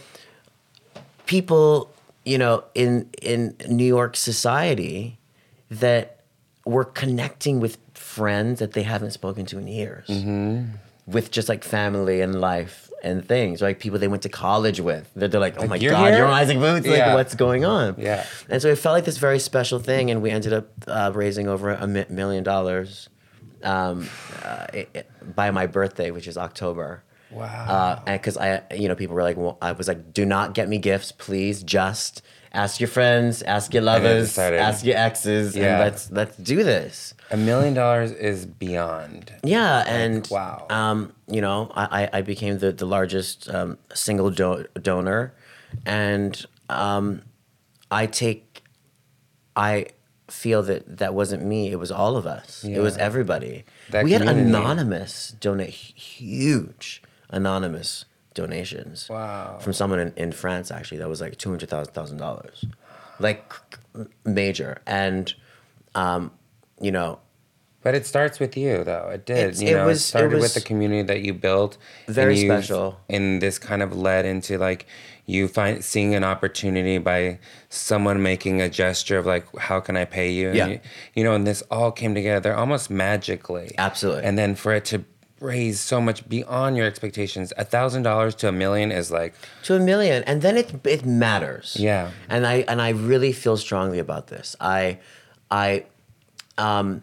people, you know, in in New York society that were connecting with friends that they haven't spoken to in years, mm-hmm. with just like family and life and things, like people they went to college with. They're, they're like, oh Like, my you're God, here? you're on Isaac Boots. Like, Yeah. what's going on? Yeah. And so it felt like this very special thing, and we ended up uh, raising over a mi- million dollars um, uh, it, it- by my birthday, which is October. Wow. Uh, and because I, you know, people were like, well, I was like, do not get me gifts, please. Just ask your friends, ask your it lovers, decided- ask your exes, Yeah. and let's let's do this. A million dollars is beyond. Yeah, and wow. um, you know, I, I I became the the largest um, single do- donor, and um, I take, I feel that that wasn't me. It was all of us. It was Yeah. everybody. That we had community. anonymous donate huge anonymous donations. Wow. From someone in, in France actually that was like two hundred thousand dollars, like major, and um, you know. But it starts with you, though. It did. It's- you it know, was- it it started was with the community that you built. very and you've- special. And this kind of led into like you find seeing an opportunity by someone making a gesture of like, how can I pay you? And Yeah. you, you know, and this all came together almost magically. Absolutely. And then for it to raise so much beyond your expectations, a thousand dollars to a million is like, To a million, and then it it matters. Yeah. and I and I really feel strongly about this. I, I, um,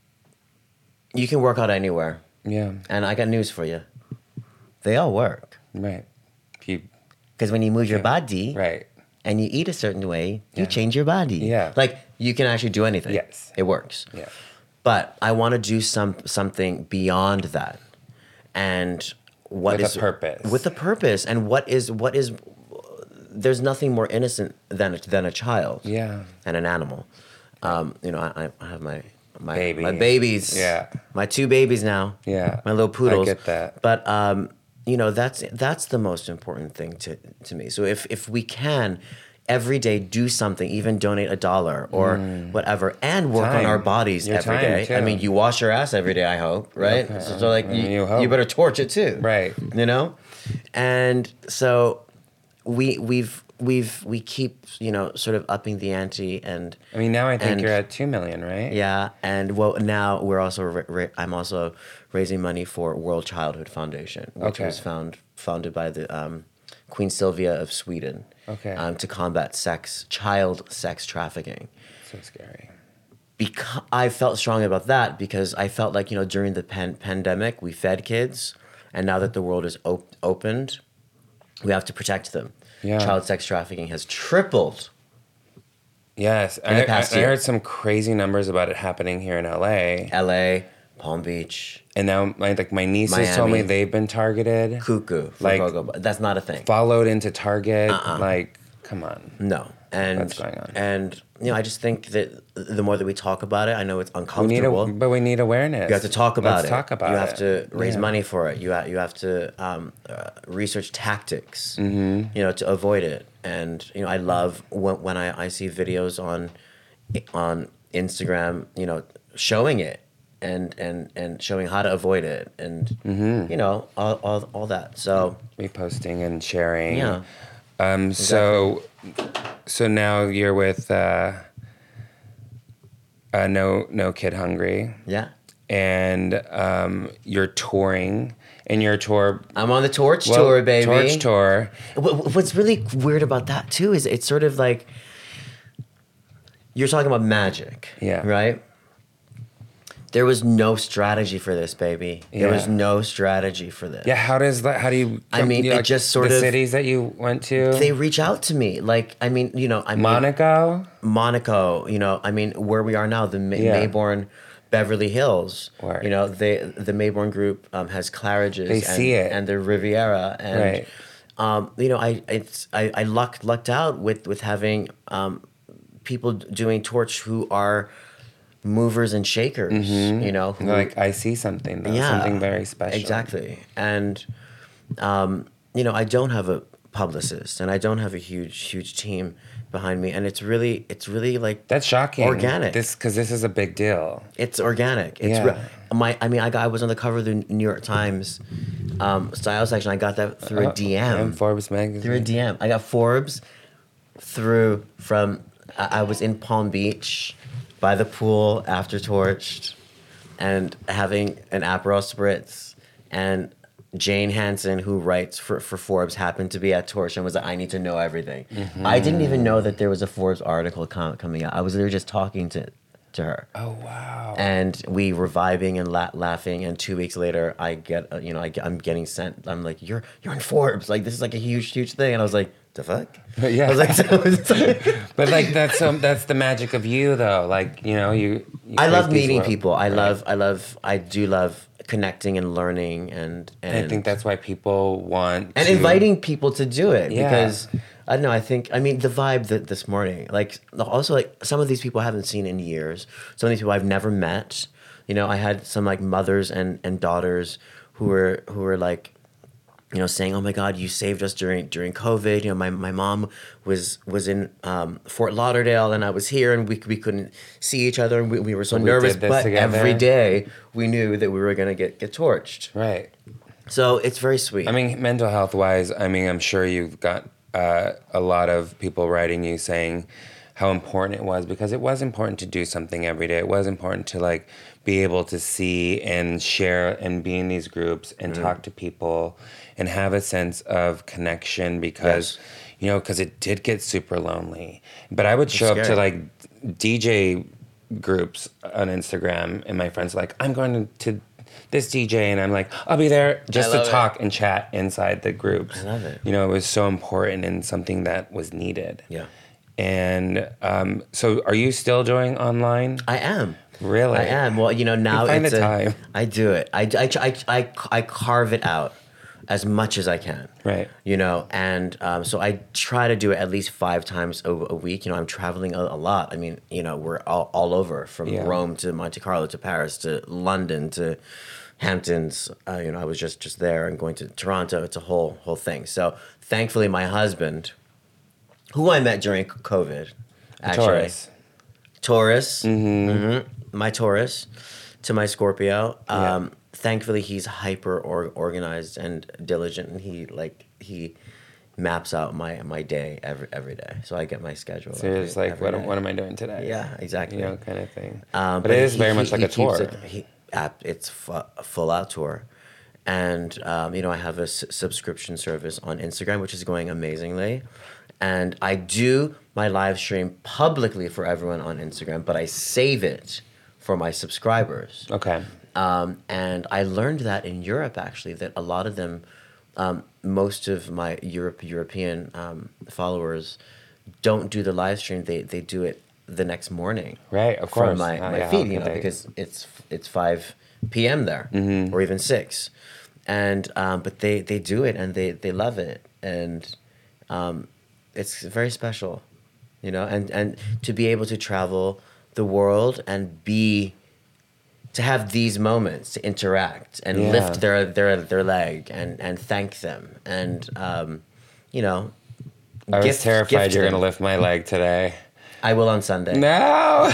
you can work out anywhere, yeah, and I got news for you. They all work right. You, because when you move your body, right. and you eat a certain way, you Yeah. change your body. Yeah. like you can actually do anything. Yes. it works. Yeah. But I want to do some something beyond that, and what with is a purpose. with a purpose, and what is what is. There's nothing more innocent than a, than a child. Yeah. And an animal. Um, you know, I, I have my my Baby. my babies. Yeah. My two babies now. Yeah. My little poodles. I get that. But um, you know, that's that's the most important thing to to me. So if if we can every day do something, even donate a dollar or mm. whatever, and work time. on our bodies Your every day. too. I mean, you wash your ass every day, I hope, right? Okay. So, so like you, you, hope. you better torch it too. Right. You know? And so we we've we've we keep, you know, sort of upping the ante, and I mean, now I think and, you're at two million, right? Yeah, and well, now we're also ra- ra- I'm also raising money for World Childhood Foundation, which Okay. was found founded by the um, Queen Sylvia of Sweden. Okay. Um, to combat sex, child sex trafficking. So scary. Because I felt strongly about that because I felt like, you know, during the pan- pandemic we fed kids, and now that the world is op- opened, we have to protect them. Yeah. Child sex trafficking has tripled. Yes, In the I, past I, I year. heard some crazy numbers about it happening here in L A. L A, Palm Beach, And now, my, like my nieces told me Miami. they've been targeted, cuckoo. For Like- Cocoa Butter. That's not a thing. followed into Target. Uh-uh. Like, come on. No. And What's going on? And you know, I just think that the more that we talk about it, I know it's We need uncomfortable. a, but we need awareness. You have to talk about Let's it. talk about you it. have to raise Yeah. money for it. You have, you have to um, uh, research tactics, Mm-hmm. you know, to avoid it. And you know, I love when, when I, I see videos on on Instagram, you know, showing it and and and showing how to avoid it, and Mm-hmm. you know, all, all all that. So Reposting and sharing. yeah, Um. So, so now you're with uh, uh, no no kid hungry, yeah. and um, you're touring, and your tour. I'm on the Torch well, tour, baby. Torch tour. What- What's really weird about that too is it's sort of like you're talking about magic, Yeah. right? There was no strategy for this, baby. There was Yeah. no strategy for this. Yeah. How does that? How do you? I mean, you it like, just sort the of- cities that you went to. They reach out to me, like I mean, you know, I mean, Monaco. Monaco, you know, I mean, where we are now, the Ma- Yeah. Mayborn, Beverly Hills, Word. you know, they the Mayborn group um, has Claridge's They and, see it. and the Riviera, and Right. um, you know, I it's I, I lucked lucked out with with having um, people doing Torch who are movers and shakers, you know, who, Like I see something. Though, Something very special. exactly, and um, you know, I don't have a publicist, and I don't have a huge huge team behind me, and it's really it's really like That's shocking. Organic. This because this is a big deal. it's organic. It's Yeah. re- my I mean I got I was on the cover of the New York Times um, style section. I got that through Oh, a D M. and Forbes magazine. Through a D M. I got Forbes through from I I was in Palm Beach by the pool after Torched and having an Aperol Spritz, and Jane Hansen, who writes for, for Forbes, happened to be at Torch and was like, I need to know everything. Mm-hmm. I didn't even know that there was a Forbes article com- coming out. I was literally just talking to to her. Oh wow. And we were vibing and la- laughing, and two weeks later, I get, uh, you know, I get, I'm getting sent. I'm like, you're you're in Forbes, like this is like a huge, huge thing, and I was like, the fuck? Yeah. I was like, so it's like- But like that's um, that's the magic of you though. Like you know you. you I create love these meeting world- people. I Right. love, I love, I do love connecting and learning, and and I think that's why people want and to- inviting people to do it Yeah. because I don't know. I think I mean the vibe that this morning, like also like some of these people I haven't seen in years. Some of these people I've never met. You know, I had some like mothers and and daughters who were who were like, you know, saying, "Oh my God, you saved us during during COVID." You know, my, my mom was was in um, Fort Lauderdale, and I was here, and we we couldn't see each other, and we, we were so we nervous. did this But together. every day we knew that we were gonna get get torched. Right. So it's very sweet. I mean, mental health wise, I mean, I'm sure you've got uh, a lot of people writing you saying how important it was, because it was important to do something every day. It was important to like be able to see and share and be in these groups and Mm-hmm. talk to people and have a sense of connection, because, Yes. you know, because it did get super lonely. But I would show up to scary. like D J groups on Instagram, and my friends are like, I'm going to this D J, and I'm like, I'll be there just to love it. talk and chat inside the groups. I love it. You know, it was so important and something that was needed. Yeah. And um, so, are you still doing online? I am. Really? I am. Well, you know, now You find it's the a- time. I do it. I, I, I, I, I carve it out. as much as I can. Right. You know, and um, so I try to do it at least five times a, a week. You know, I'm traveling a, a lot. I mean, you know, we're all, all over from Yeah. Rome to Monte Carlo to Paris to London to Hamptons. Uh, you know, I was just just there and going to Toronto. It's a whole whole thing. So thankfully, my husband, who I met during COVID, actually, Taurus. Taurus, mm-hmm. my Taurus, to my Scorpio. Yeah. Um, thankfully, he's hyper or- organized and diligent, and he like he maps out my my day every every day. So I get my schedule. So you're every- just like, every what, day. am- what am I doing today? Yeah, exactly. You know, kind of thing. Um, but, it is he- very he- much like he a tour. keeps it- he- app- it's fu- a full out tour. And, um, you know, I have a s- subscription service on Instagram, which is going amazingly. And I do my live stream publicly for everyone on Instagram, but I save it for my subscribers. Okay. Um, and I learned that in Europe, actually, that a lot of them, um, most of my Europe European um, followers don't do the live stream. They they do it the next morning. Right, of From course. my, How- my yeah, how feed, you could know, they? because it's it's five p.m. there, or even six. And, um, but they, they do it and they, they love it. And um, it's very special, you know, and, and to be able to travel the world and be, to have these moments to interact and Yeah. lift their, their, their leg and, and thank them. And, um, you know, I was gift- terrified gift you're them. going to lift my leg today. I will on Sunday. No!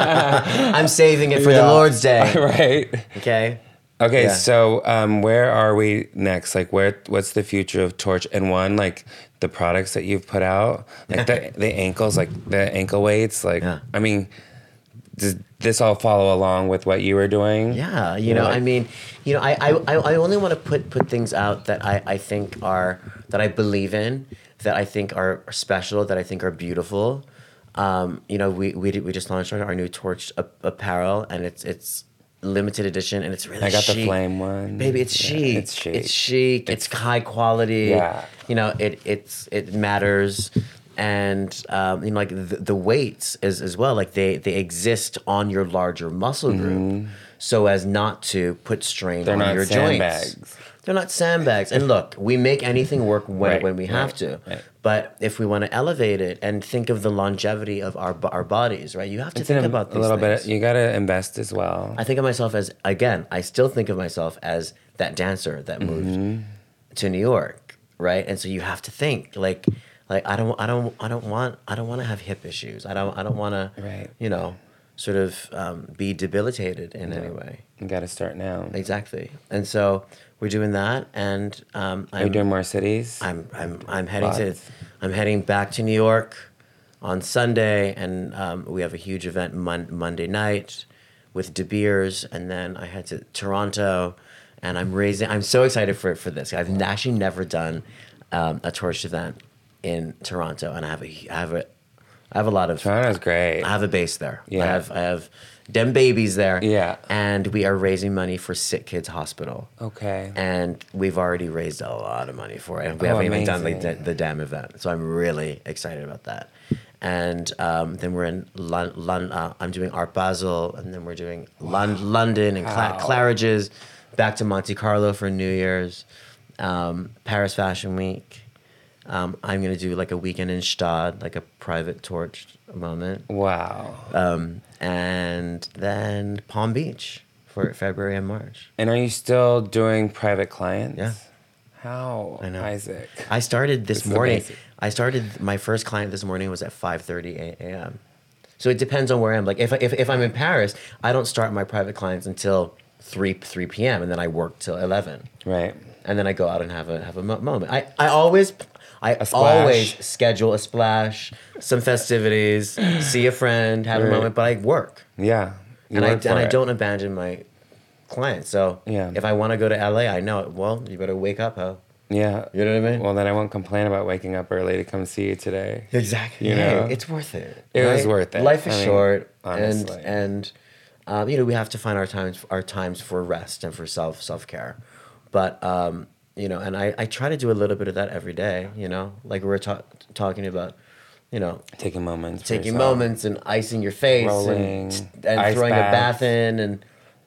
I'm saving it for the Yeah. Lord's Day. Right. Okay. Okay, Yeah. so um, where are we next? Like, where? What's the future of Torch? And one, like the products that you've put out, like the the ankles, like the ankle weights. Like, Yeah. I mean, does this all follow along with what you were doing? Yeah, you know, like- I mean, you know, I, I, I I only want to put put things out that I, I think are that I believe in, that I think are special, that I think are beautiful. Um, you know, we we did, we just launched our, our new Torch a- apparel, and it's it's limited edition, and it's really I got the chic. flame one. Baby, it's Yeah, chic. it's chic. It's chic. It's, high quality. Yeah. You know, it it's it matters, and um, you know, like the, the weights as as well. Like they they exist on your larger muscle group, so as not to put strain Mm-hmm. They're on not your sandbags. joints. They're not sandbags. And look, we make anything work when Right, when we have right, to. right. But if we want to elevate it and think of the longevity of our bo- our bodies, right? You have to It's think an- about these a little things. bit. You got to invest as well. I think of myself as, again, I still think of myself as that dancer that moved Mm-hmm. to New York, right? And so you have to think like like I don't I don't I don't want I don't want to have hip issues. I don't I don't want to Right. you know, sort of um, be debilitated in any way. You got to start now. Exactly. And so we're doing that, and um, Are you I'm doing more cities? I'm I'm I'm heading to Lots. I'm heading back to New York on Sunday, and um, we have a huge event mon- Monday night with De Beers, and then I head to Toronto, and I'm raising. I'm so excited for for this. I've actually never done um, a Torch event in Toronto, and I have a I have a I have a lot of Toronto's great. I have a base there. Yeah. I have I have dem babies there. Yeah. And we are raising money for Sick Kids Hospital. Okay. And we've already raised a lot of money for it. And we Oh, haven't even done like the, amazing. the damn event. So I'm really excited about that. And um, then we're in Lon- Lon- uh, I'm doing Art Basel, and then we're doing Lon- London and Cla- Wow. Claridge's, back to Monte Carlo for New Year's, um, Paris Fashion Week. Um, I'm gonna do like a weekend in Stade, like a private torch moment, Wow. um, and then Palm Beach for February and March. And are you still doing private clients? Yeah. How? I know. Isaac. I started this This is morning. amazing. I started my first client this morning was at five thirty a.m. So it depends on where I am. Like if, if if I'm in Paris, I don't start my private clients until three three p.m. and then I work till eleven. Right. And then I go out and have a have a mo- moment. I, I always I splash. always schedule a splash, some festivities, see a friend, have Right. a moment, but I work. Yeah. You and I work for and I it. don't abandon my clients. So Yeah. if I want to go to L A, I know, well, you better wake up, huh? Yeah. You know what I mean? Well, then I won't complain about waking up early to come see you today. Exactly. You Hey, know? it's worth it. It was worth it. Life is I mean, short, honestly. and and um, you know we have to find our times our times for rest and for self self care. But um, you know, and I, I try to do a little bit of that every day. You know, like we were ta- talking about, you know, Taking moments. for taking yourself. moments and icing your face Rolling, and, and ice throwing a baths. bath in and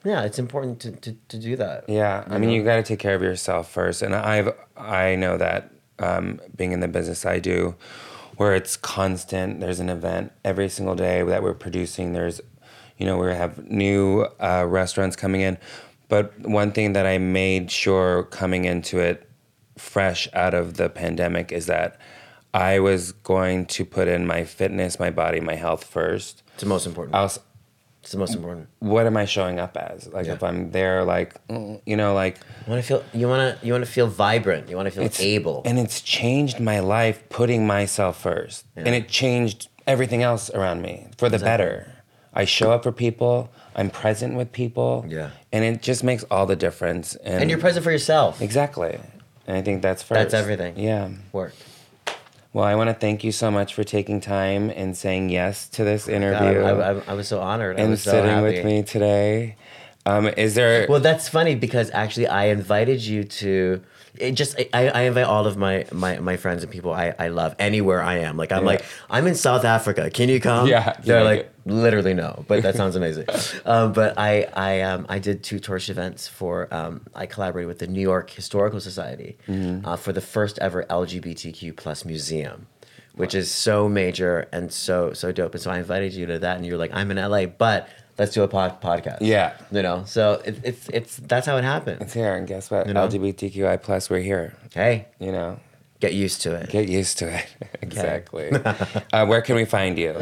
Yeah, it's important to, to, to do that. Yeah, I mean, you got to take care of yourself first, and I've I know that um, being in the business I do, where it's constant. There's an event every single day that we're producing. There's, you know, we have new uh, restaurants coming in, but one thing that I made sure coming into it, fresh out of the pandemic, is that I was going to put in my fitness, my body, my health first. It's the most important. I was, It's the most important. what am I showing up as? Like Yeah. if I'm there, like mm, you know, like You want to feel. You want to. You want to feel vibrant. You want to feel it's able. and it's changed my life putting myself first, Yeah. and it changed everything else around me for the Exactly. better. I show up for people. I'm present with people. Yeah. and it just makes all the difference. And, and you're present for yourself. exactly. And I think that's first. That's everything. Yeah. Work. Well, I want to thank you so much for taking time and saying yes to this God, interview I, I, I was so honored. I and was so sitting happy. with me today. Um, is there? Well, that's funny because actually I invited you to. It just I, I invite all of my, my, my friends and people I, I love anywhere I am. Like I'm Yeah. like I'm in South Africa. Can you come? Yeah, They're yeah, like literally no, but that sounds amazing. um, but I I um I did two tourist events for um I collaborated with the New York Historical Society Mm-hmm. uh, for the first ever L G B T Q plus museum, which is so major and so so dope. And so I invited you to that, and you're like I'm in L A, but let's do a pod- podcast. Yeah. You know, so it, it's it's that's how it happened. It's here, and guess what? You know? L G B T Q I plus, we're here. Hey, You know, get used to it. get used to it. Exactly. uh, where can we find you?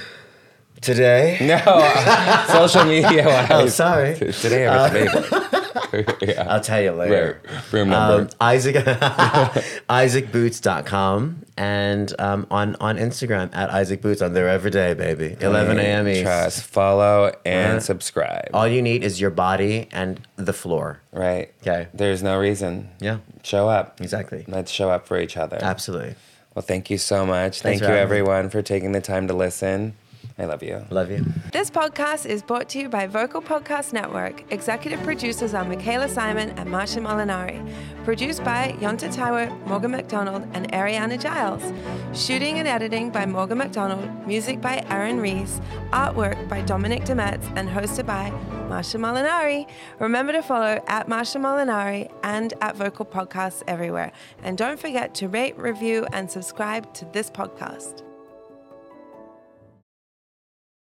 Today? No, uh, social media. Oh, sorry. Today I'm at the yeah. I'll tell you later. Right. Room number. Um, Isaac isaac boots dot com and um, on, on Instagram at Isaac Boots. I'm there every day, baby. eleven a.m. East. Trust, follow, and Uh, subscribe. All you need is your body and the floor. Right. Okay. There's no reason. Yeah, Show up. exactly. Let's show up for each other. Absolutely. Well, thank you so much. Thanks Thank for you, having me. everyone, for taking the time to listen. I love you. Love you. This podcast is brought to you by Vocal Podcast Network. Executive producers are Michaela Simon and Marsha Molinari. Produced by Yonta Taiwo, Morgan McDonald, and Ariana Giles. Shooting and editing by Morgan McDonald. Music by Aaron Rees. Artwork by Dominic Demetz and hosted by Marsha Molinari. Remember to follow at Marsha Molinari and at Vocal Podcasts everywhere. And don't forget to rate, review, and subscribe to this podcast.